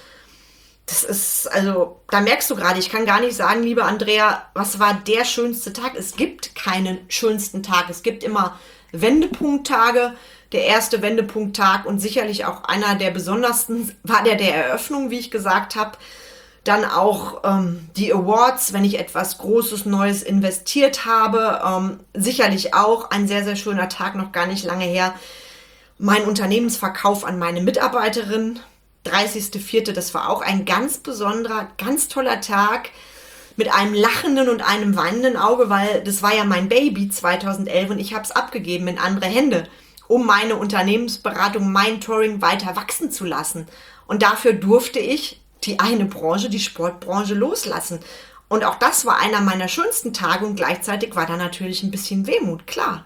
Das ist, also, da merkst du gerade, ich kann gar nicht sagen, liebe Andrea, was war der schönste Tag? Es gibt keinen schönsten Tag, es gibt immer Wendepunkttage. Der erste Wendepunkttag und sicherlich auch einer der besondersten war der der Eröffnung, wie ich gesagt habe. Dann auch ähm, die Awards, wenn ich etwas Großes, Neues investiert habe. Ähm, sicherlich auch ein sehr, sehr schöner Tag, noch gar nicht lange her. Mein Unternehmensverkauf an meine Mitarbeiterin, dreißigster vierter Das war auch ein ganz besonderer, ganz toller Tag mit einem lachenden und einem weinenden Auge, weil das war ja mein Baby zweitausendelf und ich habe es abgegeben in andere Hände, um meine Unternehmensberatung, mein Touring weiter wachsen zu lassen. Und dafür durfte ich die eine Branche, die Sportbranche, loslassen. Und auch das war einer meiner schönsten Tage und gleichzeitig war da natürlich ein bisschen Wehmut, klar.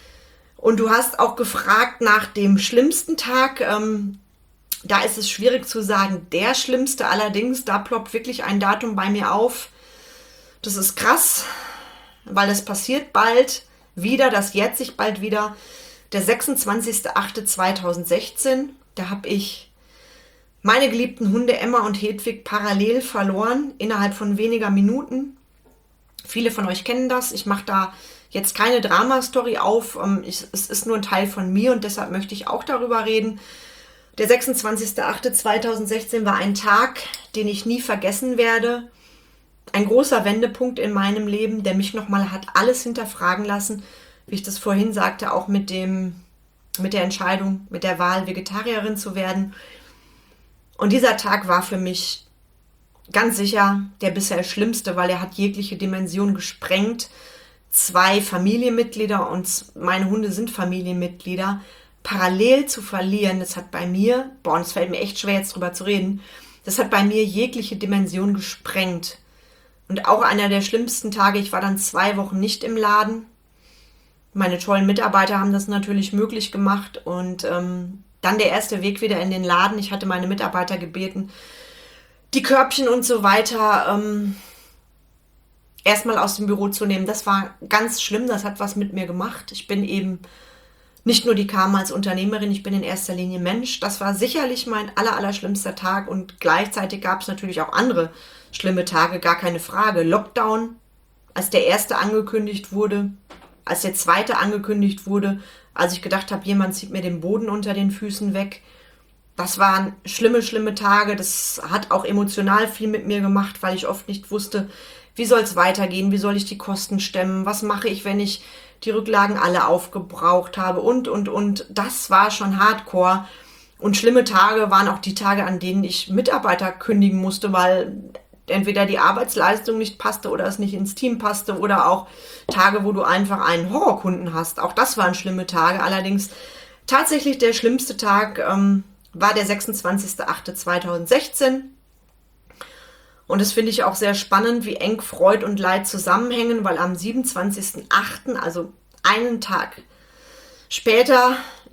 Und du hast auch gefragt nach dem schlimmsten Tag. Ähm, da ist es schwierig zu sagen, der schlimmste allerdings, da ploppt wirklich ein Datum bei mir auf. Das ist krass, weil das passiert bald wieder, das jährt sich bald wieder. Der sechsundzwanzigster achter zweitausendsechzehn, da habe ich meine geliebten Hunde Emma und Hedwig parallel verloren, innerhalb von weniger Minuten. Viele von euch kennen das. Ich mache da jetzt keine Drama-Story auf. Ich, es ist nur ein Teil von mir und deshalb möchte ich auch darüber reden. Der sechsundzwanzigster achter zweitausendsechzehn war ein Tag, den ich nie vergessen werde. Ein großer Wendepunkt in meinem Leben, der mich nochmal hat alles hinterfragen lassen, wie ich das vorhin sagte, auch mit dem, mit der Entscheidung, mit der Wahl, Vegetarierin zu werden. Und dieser Tag war für mich ganz sicher der bisher schlimmste, weil er hat jegliche Dimension gesprengt. Zwei Familienmitglieder, und meine Hunde sind Familienmitglieder, parallel zu verlieren, das hat bei mir, boah, und es fällt mir echt schwer jetzt drüber zu reden, das hat bei mir jegliche Dimension gesprengt. Und auch einer der schlimmsten Tage, ich war dann zwei Wochen nicht im Laden. Meine tollen Mitarbeiter haben das natürlich möglich gemacht und ähm, dann der erste Weg wieder in den Laden. Ich hatte meine Mitarbeiter gebeten, die Körbchen und so weiter ähm, erstmal aus dem Büro zu nehmen. Das war ganz schlimm, das hat was mit mir gemacht. Ich bin eben nicht nur die Karma als Unternehmerin, ich bin in erster Linie Mensch. Das war sicherlich mein aller, aller schlimmster Tag und gleichzeitig gab es natürlich auch andere schlimme Tage, gar keine Frage. Lockdown, als der erste angekündigt wurde, als der zweite angekündigt wurde, als ich gedacht habe, jemand zieht mir den Boden unter den Füßen weg. Das waren schlimme, schlimme Tage. Das hat auch emotional viel mit mir gemacht, weil ich oft nicht wusste, wie soll es weitergehen, wie soll ich die Kosten stemmen, was mache ich, wenn ich die Rücklagen alle aufgebraucht habe und, und, und. Das war schon Hardcore. Und schlimme Tage waren auch die Tage, an denen ich Mitarbeiter kündigen musste, weil entweder die Arbeitsleistung nicht passte oder es nicht ins Team passte oder auch Tage, wo du einfach einen Horrorkunden hast. Auch das waren schlimme Tage. Allerdings tatsächlich der schlimmste Tag ähm, war der sechsundzwanzigster achter zweitausendsechzehn. Und das finde ich auch sehr spannend, wie eng Freud und Leid zusammenhängen, weil am siebenundzwanzigster achter, also einen Tag später,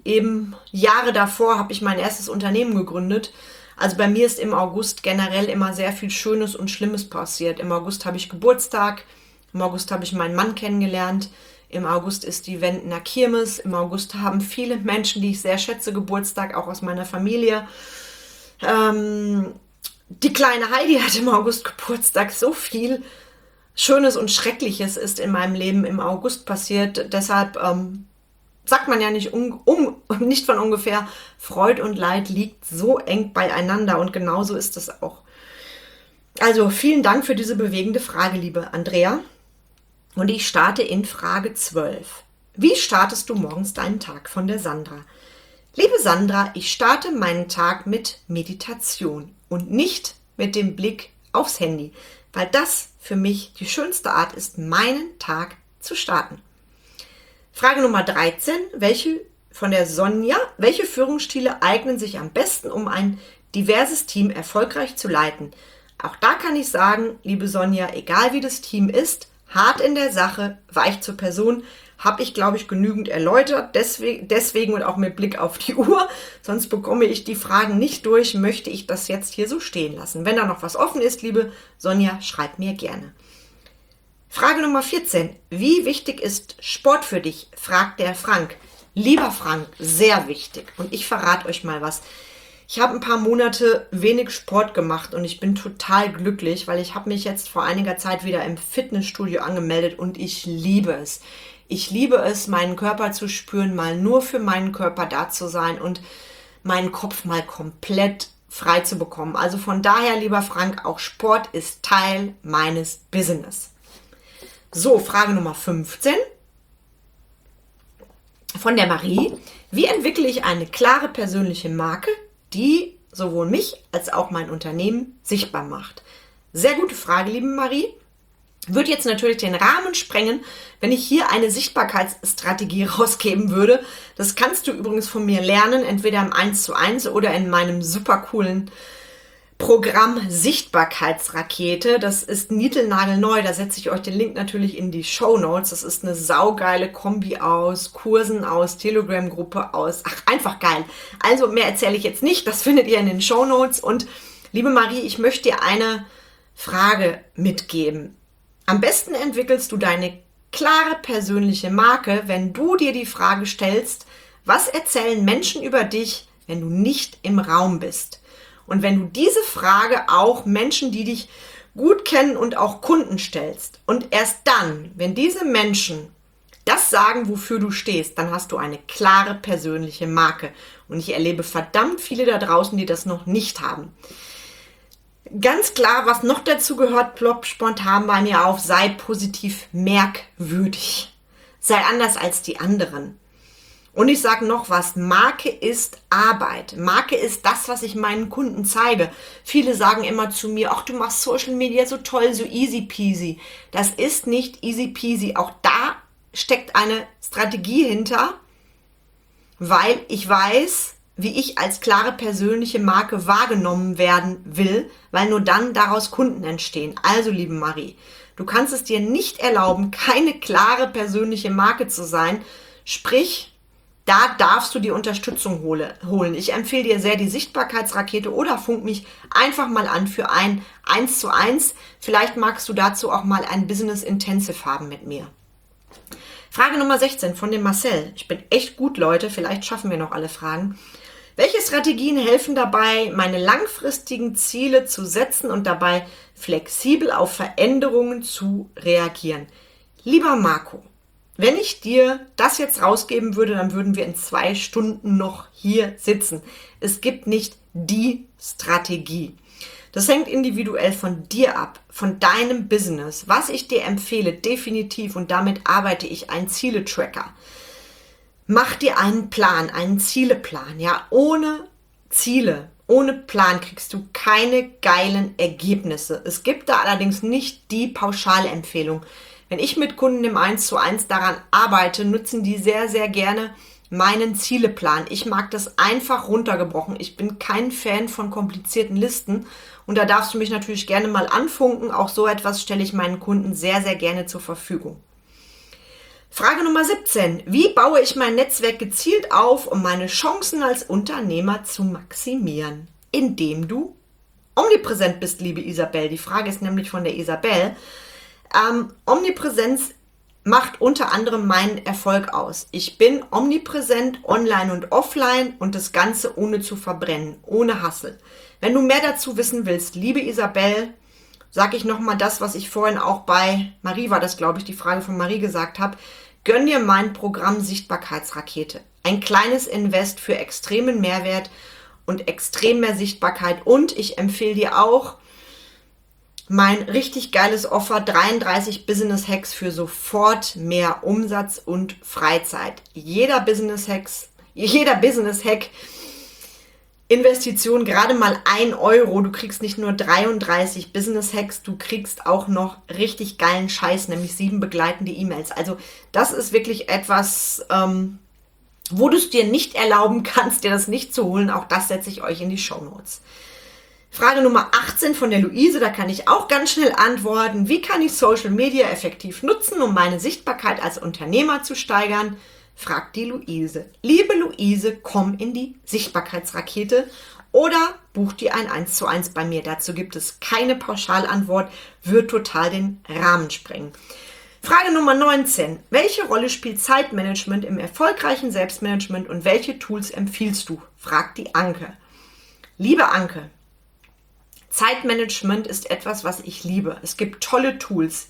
eben Jahre davor habe ich mein erstes Unternehmen gegründet. Also bei mir ist im August generell immer sehr viel Schönes und Schlimmes passiert. Im August habe ich Geburtstag, im August habe ich meinen Mann kennengelernt, im August ist die Wendener Kirmes, im August haben viele Menschen, die ich sehr schätze, Geburtstag, auch aus meiner Familie. Ähm, die kleine Heidi hat im August Geburtstag. So viel Schönes und Schreckliches ist in meinem Leben im August passiert. Deshalb ähm, sagt man ja nicht, um, um, nicht von ungefähr, Freud und Leid liegt so eng beieinander und genauso ist es auch. Also vielen Dank für diese bewegende Frage, liebe Andrea. Und ich starte in Frage zwölf. Wie startest du morgens deinen Tag? Von der Sandra. Liebe Sandra, ich starte meinen Tag mit Meditation und nicht mit dem Blick aufs Handy, weil das für mich die schönste Art ist, meinen Tag zu starten. Frage Nummer dreizehn. Welche von der Sonja, welche Führungsstile eignen sich am besten, um ein diverses Team erfolgreich zu leiten? Auch da kann ich sagen, liebe Sonja, egal wie das Team ist, hart in der Sache, weich zur Person, habe ich, glaube ich, genügend erläutert. Deswegen, deswegen und auch mit Blick auf die Uhr, sonst bekomme ich die Fragen nicht durch, möchte ich das jetzt hier so stehen lassen. Wenn da noch was offen ist, liebe Sonja, schreib mir gerne. Frage Nummer vierzehn. Wie wichtig ist Sport für dich? Fragt der Frank. Lieber Frank, sehr wichtig. Und ich verrate euch mal was. Ich habe ein paar Monate wenig Sport gemacht und ich bin total glücklich, weil ich habe mich jetzt vor einiger Zeit wieder im Fitnessstudio angemeldet und ich liebe es. Ich liebe es, meinen Körper zu spüren, mal nur für meinen Körper da zu sein und meinen Kopf mal komplett frei zu bekommen. Also von daher, lieber Frank, auch Sport ist Teil meines Business. So, Frage Nummer fünfzehn von der Marie. Wie entwickle ich eine klare persönliche Marke, die sowohl mich als auch mein Unternehmen sichtbar macht? Sehr gute Frage, liebe Marie. Würde jetzt natürlich den Rahmen sprengen, wenn ich hier eine Sichtbarkeitsstrategie rausgeben würde. Das kannst du übrigens von mir lernen, entweder im eins zu eins oder in meinem super coolen Programm Sichtbarkeitsrakete. Das ist niegelnagelneu, da setze ich euch den Link natürlich in die Shownotes. Das ist eine saugeile Kombi aus Kursen, aus Telegram-Gruppe, aus, ach, einfach geil. Also mehr erzähle ich jetzt nicht, das findet ihr in den Shownotes. Und liebe Marie, ich möchte dir eine Frage mitgeben. Am besten entwickelst du deine klare persönliche Marke, wenn du dir die Frage stellst, was erzählen Menschen über dich, wenn du nicht im Raum bist? Und wenn du diese Frage auch Menschen, die dich gut kennen und auch Kunden stellst und erst dann, wenn diese Menschen das sagen, wofür du stehst, dann hast du eine klare persönliche Marke. Und ich erlebe verdammt viele da draußen, die das noch nicht haben. Ganz klar, was noch dazu gehört, ploppt spontan bei mir auf, sei positiv merkwürdig. Sei anders als die anderen. Und ich sage noch was, Marke ist Arbeit. Marke ist das, was ich meinen Kunden zeige. Viele sagen immer zu mir, ach, du machst Social Media so toll, so easy peasy. Das ist nicht easy peasy. Auch da steckt eine Strategie hinter, weil ich weiß, wie ich als klare persönliche Marke wahrgenommen werden will, weil nur dann daraus Kunden entstehen. Also, liebe Marie, du kannst es dir nicht erlauben, keine klare persönliche Marke zu sein. Sprich, da darfst du die Unterstützung hole, holen. Ich empfehle dir sehr die Sichtbarkeitsrakete oder funk mich einfach mal an für ein eins zu eins. Vielleicht magst du dazu auch mal ein Business Intensive haben mit mir. Frage Nummer sechzehn von dem Marcel. Ich bin echt gut, Leute. Vielleicht schaffen wir noch alle Fragen. Welche Strategien helfen dabei, meine langfristigen Ziele zu setzen und dabei flexibel auf Veränderungen zu reagieren? Lieber Marco, wenn ich dir das jetzt rausgeben würde, dann würden wir in zwei Stunden noch hier sitzen. Es gibt nicht die Strategie. Das hängt individuell von dir ab, von deinem Business. Was ich dir empfehle, definitiv, und damit arbeite ich, ein Ziele-Tracker. Mach dir einen Plan, einen Zieleplan. Ja, ohne Ziele, ohne Plan kriegst du keine geilen Ergebnisse. Es gibt da allerdings nicht die Pauschalempfehlung. Wenn ich mit Kunden im eins zu eins daran arbeite, nutzen die sehr, sehr gerne meinen Zieleplan. Ich mag das einfach runtergebrochen. Ich bin kein Fan von komplizierten Listen und da darfst du mich natürlich gerne mal anfunken. Auch so etwas stelle ich meinen Kunden sehr, sehr gerne zur Verfügung. Frage Nummer siebzehn. Wie baue ich mein Netzwerk gezielt auf, um meine Chancen als Unternehmer zu maximieren? Indem du omnipräsent bist, liebe Isabel. Die Frage ist nämlich von der Isabel. Ähm, Omnipräsenz macht unter anderem meinen Erfolg aus. Ich bin omnipräsent, online und offline und das Ganze ohne zu verbrennen, ohne Hassel. Wenn du mehr dazu wissen willst, liebe Isabel, sage ich nochmal das, was ich vorhin auch bei Marie, war das glaube ich, die Frage von Marie gesagt habe. Gönn dir mein Programm Sichtbarkeitsrakete. Ein kleines Invest für extremen Mehrwert und extrem mehr Sichtbarkeit. Und ich empfehle dir auch mein richtig geiles Offer, dreiunddreißig Business Hacks für sofort mehr Umsatz und Freizeit. Jeder Business Hacks, jeder Business Hack Investition gerade mal ein Euro. Du kriegst nicht nur dreiunddreißig Business Hacks, du kriegst auch noch richtig geilen Scheiß, nämlich sieben begleitende E-Mails. Also das ist wirklich etwas, ähm, wo du es dir nicht erlauben kannst, dir das nicht zu holen. Auch das setze ich euch in die Shownotes. Frage Nummer achtzehn von der Luise, da kann ich auch ganz schnell antworten. Wie kann ich Social Media effektiv nutzen, um meine Sichtbarkeit als Unternehmer zu steigern? Fragt die Luise. Liebe Luise, komm in die Sichtbarkeitsrakete oder buch dir ein eins zu eins bei mir. Dazu gibt es keine Pauschalantwort, wird total den Rahmen sprengen. Frage Nummer neunzehn. Welche Rolle spielt Zeitmanagement im erfolgreichen Selbstmanagement und welche Tools empfiehlst du? Fragt die Anke. Liebe Anke, Zeitmanagement ist etwas, was ich liebe. Es gibt tolle Tools,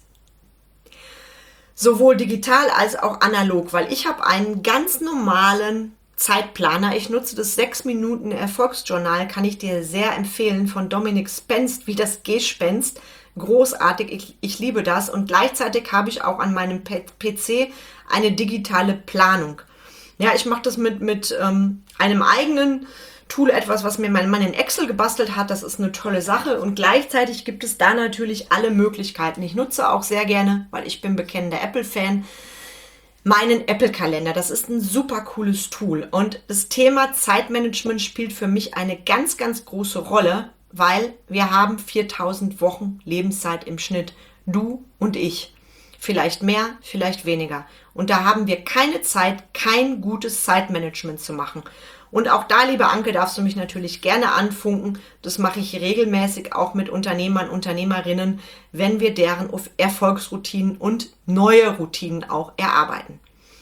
sowohl digital als auch analog, weil ich habe einen ganz normalen Zeitplaner. Ich nutze das sechs Minuten Erfolgsjournal, kann ich dir sehr empfehlen, von Dominik Spenst, wie das Gespenst. Großartig, ich, ich liebe das. Und gleichzeitig habe ich auch an meinem P C eine digitale Planung. Ja, ich mache das mit, mit ähm, einem eigenen Tool, etwas, was mir mein Mann in Excel gebastelt hat. Das ist eine tolle Sache und gleichzeitig gibt es da natürlich alle Möglichkeiten. Ich nutze auch sehr gerne, weil ich bin bekennender Apple-Fan, meinen Apple-Kalender. Das ist ein super cooles Tool und das Thema Zeitmanagement spielt für mich eine ganz, ganz große Rolle, weil wir haben viertausend Wochen Lebenszeit im Schnitt, du und ich. Vielleicht mehr, vielleicht weniger. Und da haben wir keine Zeit, kein gutes Zeitmanagement zu machen. Und auch da, liebe Anke, darfst du mich natürlich gerne anfunken. Das mache ich regelmäßig auch mit Unternehmern, Unternehmerinnen, wenn wir deren Erfolgsroutinen und neue Routinen auch erarbeiten.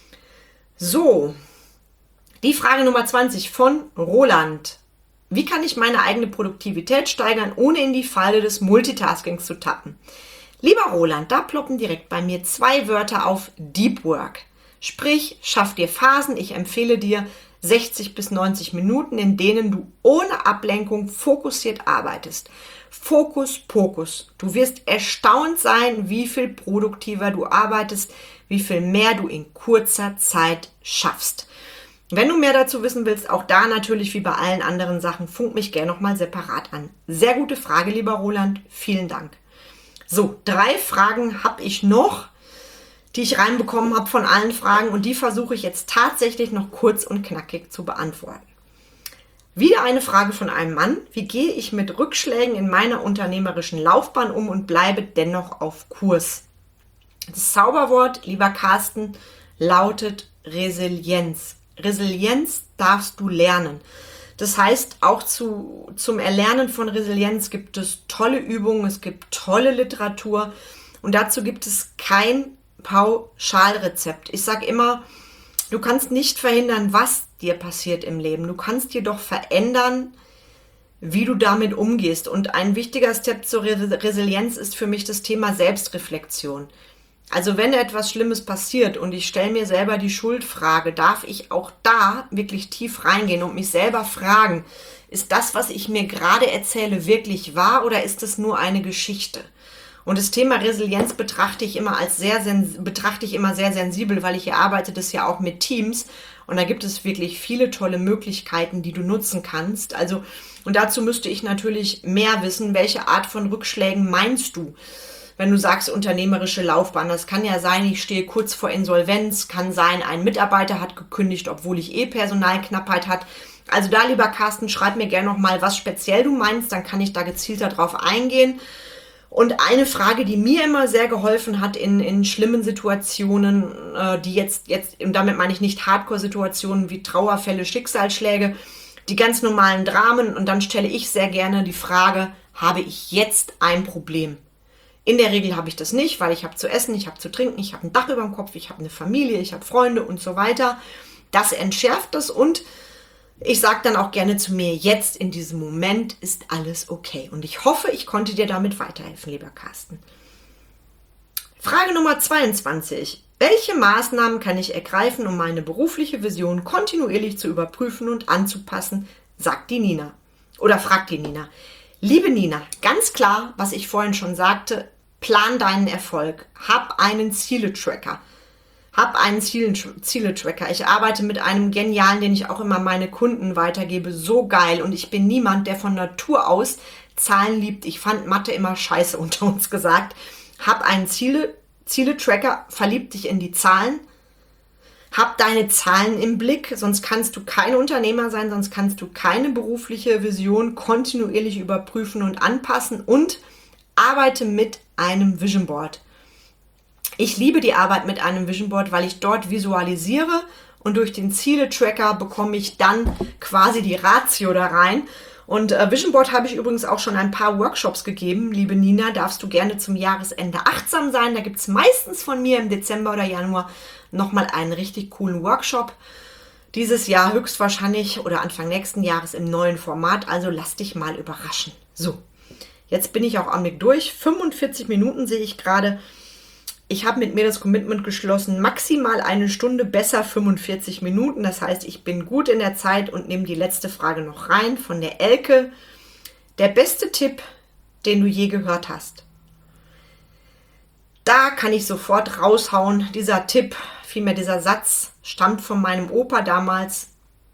So, die Frage Nummer zwanzig von Roland. Wie kann ich meine eigene Produktivität steigern, ohne in die Falle des Multitaskings zu tappen? Lieber Roland, da ploppen direkt bei mir zwei Wörter auf: Deep Work. Sprich, schaff dir Phasen. Ich empfehle dir sechzig bis neunzig Minuten, in denen du ohne Ablenkung fokussiert arbeitest. Fokus, Pokus. Du wirst erstaunt sein, wie viel produktiver du arbeitest, wie viel mehr du in kurzer Zeit schaffst. Wenn du mehr dazu wissen willst, auch da natürlich wie bei allen anderen Sachen, funk mich gerne nochmal separat an. Sehr gute Frage, lieber Roland. Vielen Dank. So, drei Fragen habe ich noch, die ich reinbekommen habe von allen Fragen und die versuche ich jetzt tatsächlich noch kurz und knackig zu beantworten. Wieder eine Frage von einem Mann. Wie gehe ich mit Rückschlägen in meiner unternehmerischen Laufbahn um und bleibe dennoch auf Kurs? Das Zauberwort, lieber Carsten, lautet Resilienz. Resilienz darfst du lernen. Das heißt, auch zu, zum Erlernen von Resilienz gibt es tolle Übungen, es gibt tolle Literatur und dazu gibt es kein Pauschalrezept. Ich sage immer, du kannst nicht verhindern, was dir passiert im Leben. Du kannst jedoch verändern, wie du damit umgehst. Und ein wichtiger Step zur Resilienz ist für mich das Thema Selbstreflexion. Also wenn etwas Schlimmes passiert und ich stelle mir selber die Schuldfrage, darf ich auch da wirklich tief reingehen und mich selber fragen, ist das, was ich mir gerade erzähle, wirklich wahr oder ist es nur eine Geschichte? Und das Thema Resilienz betrachte ich immer als sehr, betrachte ich immer sehr sensibel, weil ich erarbeite das ja auch mit Teams und da gibt es wirklich viele tolle Möglichkeiten, die du nutzen kannst. Also, und dazu müsste ich natürlich mehr wissen, welche Art von Rückschlägen meinst du? Wenn du sagst, unternehmerische Laufbahn, das kann ja sein, ich stehe kurz vor Insolvenz, kann sein, ein Mitarbeiter hat gekündigt, obwohl ich eh Personalknappheit hat. Also da, lieber Carsten, schreib mir gerne nochmal, was speziell du meinst, dann kann ich da gezielter drauf eingehen. Und eine Frage, die mir immer sehr geholfen hat in, in schlimmen Situationen, äh, die jetzt, jetzt, und damit meine ich nicht Hardcore-Situationen wie Trauerfälle, Schicksalsschläge, die ganz normalen Dramen. Und dann stelle ich sehr gerne die Frage, habe ich jetzt ein Problem? In der Regel habe ich das nicht, weil ich habe zu essen, ich habe zu trinken, ich habe ein Dach über dem Kopf, ich habe eine Familie, ich habe Freunde und so weiter. Das entschärft es und ich sage dann auch gerne zu mir, jetzt in diesem Moment ist alles okay. Und ich hoffe, ich konnte dir damit weiterhelfen, lieber Carsten. Frage Nummer zweiundzwanzig. Welche Maßnahmen kann ich ergreifen, um meine berufliche Vision kontinuierlich zu überprüfen und anzupassen, sagt die Nina. Oder fragt die Nina. Liebe Nina, ganz klar, was ich vorhin schon sagte, plan deinen Erfolg. Hab einen Ziele-Tracker. Hab einen Ziele-Tracker. Ich arbeite mit einem genialen, den ich auch immer meine Kunden weitergebe. So geil. Und ich bin niemand, der von Natur aus Zahlen liebt. Ich fand Mathe immer scheiße, unter uns gesagt. Hab einen Ziele, Ziele-Tracker. Verlieb dich in die Zahlen. Hab deine Zahlen im Blick. Sonst kannst du kein Unternehmer sein. Sonst kannst du keine berufliche Vision kontinuierlich überprüfen und anpassen. Und arbeite mit einem Vision Board. Ich liebe die Arbeit mit einem Vision Board, weil ich dort visualisiere und durch den Ziele-Tracker bekomme ich dann quasi die Ratio da rein. Und äh, Vision Board habe ich übrigens auch schon ein paar Workshops gegeben. Liebe Nina, darfst du gerne zum Jahresende achtsam sein. Da gibt es meistens von mir im Dezember oder Januar nochmal einen richtig coolen Workshop. Dieses Jahr höchstwahrscheinlich oder Anfang nächsten Jahres im neuen Format. Also lass dich mal überraschen. So, jetzt bin ich auch am Weg durch. fünfundvierzig Minuten sehe ich gerade. Ich habe mit mir das Commitment geschlossen, maximal eine Stunde, besser fünfundvierzig Minuten. Das heißt, ich bin gut in der Zeit und nehme die letzte Frage noch rein von der Elke. Der beste Tipp, den du je gehört hast. Da kann ich sofort raushauen. Dieser Tipp, vielmehr dieser Satz, stammt von meinem Opa damals.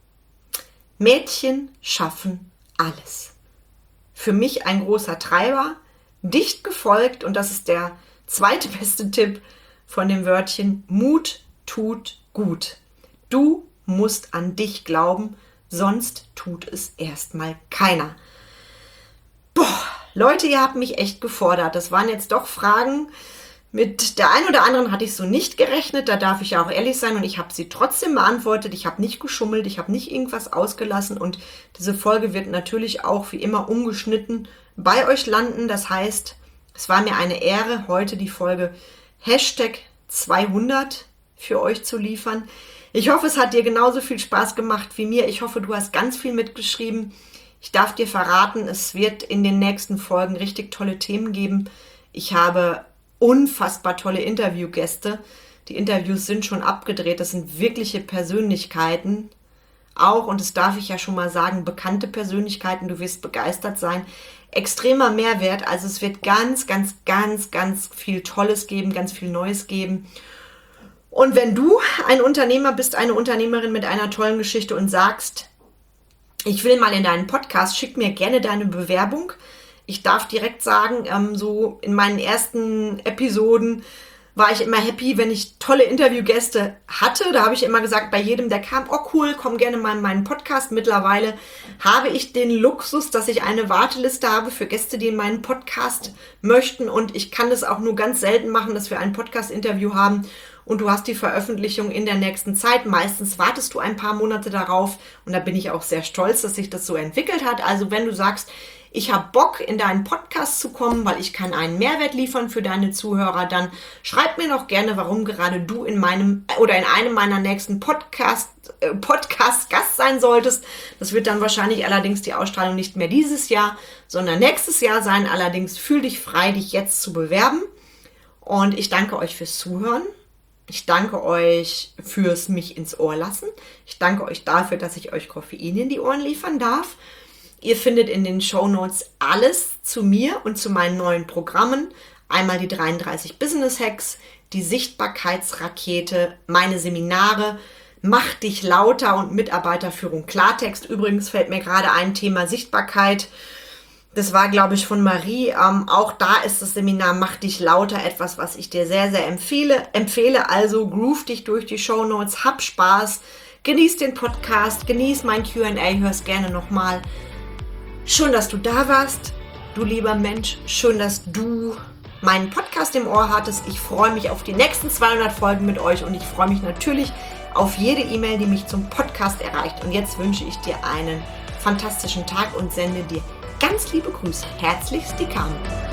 Mädchen schaffen alles. Für mich ein großer Treiber, dicht gefolgt, und das ist der zweite beste Tipp von dem Wörtchen, Mut tut gut. Du musst an dich glauben, sonst tut es erstmal keiner. Boah, Leute, ihr habt mich echt gefordert. Das waren jetzt doch Fragen, mit der einen oder anderen hatte ich so nicht gerechnet, da darf ich ja auch ehrlich sein und ich habe sie trotzdem beantwortet. Ich habe nicht geschummelt, ich habe nicht irgendwas ausgelassen und diese Folge wird natürlich auch wie immer ungeschnitten bei euch landen. Das heißt, es war mir eine Ehre, heute die Folge Hashtag zweihundert für euch zu liefern. Ich hoffe, es hat dir genauso viel Spaß gemacht wie mir. Ich hoffe, du hast ganz viel mitgeschrieben. Ich darf dir verraten, es wird in den nächsten Folgen richtig tolle Themen geben. Ich habe unfassbar tolle Interviewgäste. Die Interviews sind schon abgedreht. Das sind wirkliche Persönlichkeiten. Auch, und das darf ich ja schon mal sagen, bekannte Persönlichkeiten. Du wirst begeistert sein. Extremer Mehrwert, also es wird ganz, ganz, ganz, ganz viel Tolles geben, ganz viel Neues geben. Und wenn du ein Unternehmer bist, eine Unternehmerin mit einer tollen Geschichte und sagst, ich will mal in deinen Podcast, schick mir gerne deine Bewerbung. Ich darf direkt sagen, ähm, so in meinen ersten Episoden war ich immer happy, wenn ich tolle Interviewgäste hatte. Da habe ich immer gesagt, bei jedem, der kam, oh cool, komm gerne mal in meinen Podcast. Mittlerweile habe ich den Luxus, dass ich eine Warteliste habe für Gäste, die in meinen Podcast möchten. Und ich kann das auch nur ganz selten machen, dass wir ein Podcast-Interview haben und du hast die Veröffentlichung in der nächsten Zeit. Meistens wartest du ein paar Monate darauf und da bin ich auch sehr stolz, dass sich das so entwickelt hat. Also wenn du sagst, ich habe Bock, in deinen Podcast zu kommen, weil ich kann einen Mehrwert liefern für deine Zuhörer, dann schreib mir noch gerne, warum gerade du in meinem oder in einem meiner nächsten Podcast, äh, Podcast Gast sein solltest. Das wird dann wahrscheinlich allerdings die Ausstrahlung nicht mehr dieses Jahr, sondern nächstes Jahr sein. Allerdings fühl dich frei, dich jetzt zu bewerben. Und ich danke euch fürs Zuhören. Ich danke euch fürs mich ins Ohr lassen. Ich danke euch dafür, dass ich euch Koffein in die Ohren liefern darf. Ihr findet in den Shownotes alles zu mir und zu meinen neuen Programmen. Einmal die dreiunddreißig Business Hacks, die Sichtbarkeitsrakete, meine Seminare, Mach dich lauter und Mitarbeiterführung Klartext. Übrigens fällt mir gerade ein Thema Sichtbarkeit. Das war, glaube ich, von Marie. Ähm, auch da ist das Seminar Mach dich lauter etwas, was ich dir sehr, sehr empfehle. Empfehle also, groove dich durch die Shownotes, hab Spaß, genieß den Podcast, genieß mein Q and A, hör's gerne nochmal. Schön, dass du da warst. Du lieber Mensch, schön, dass du meinen Podcast im Ohr hattest. Ich freue mich auf die nächsten zweihundert Folgen mit euch und ich freue mich natürlich auf jede E-Mail, die mich zum Podcast erreicht. Und jetzt wünsche ich dir einen fantastischen Tag und sende dir ganz liebe Grüße. Herzlichst, die Carmen.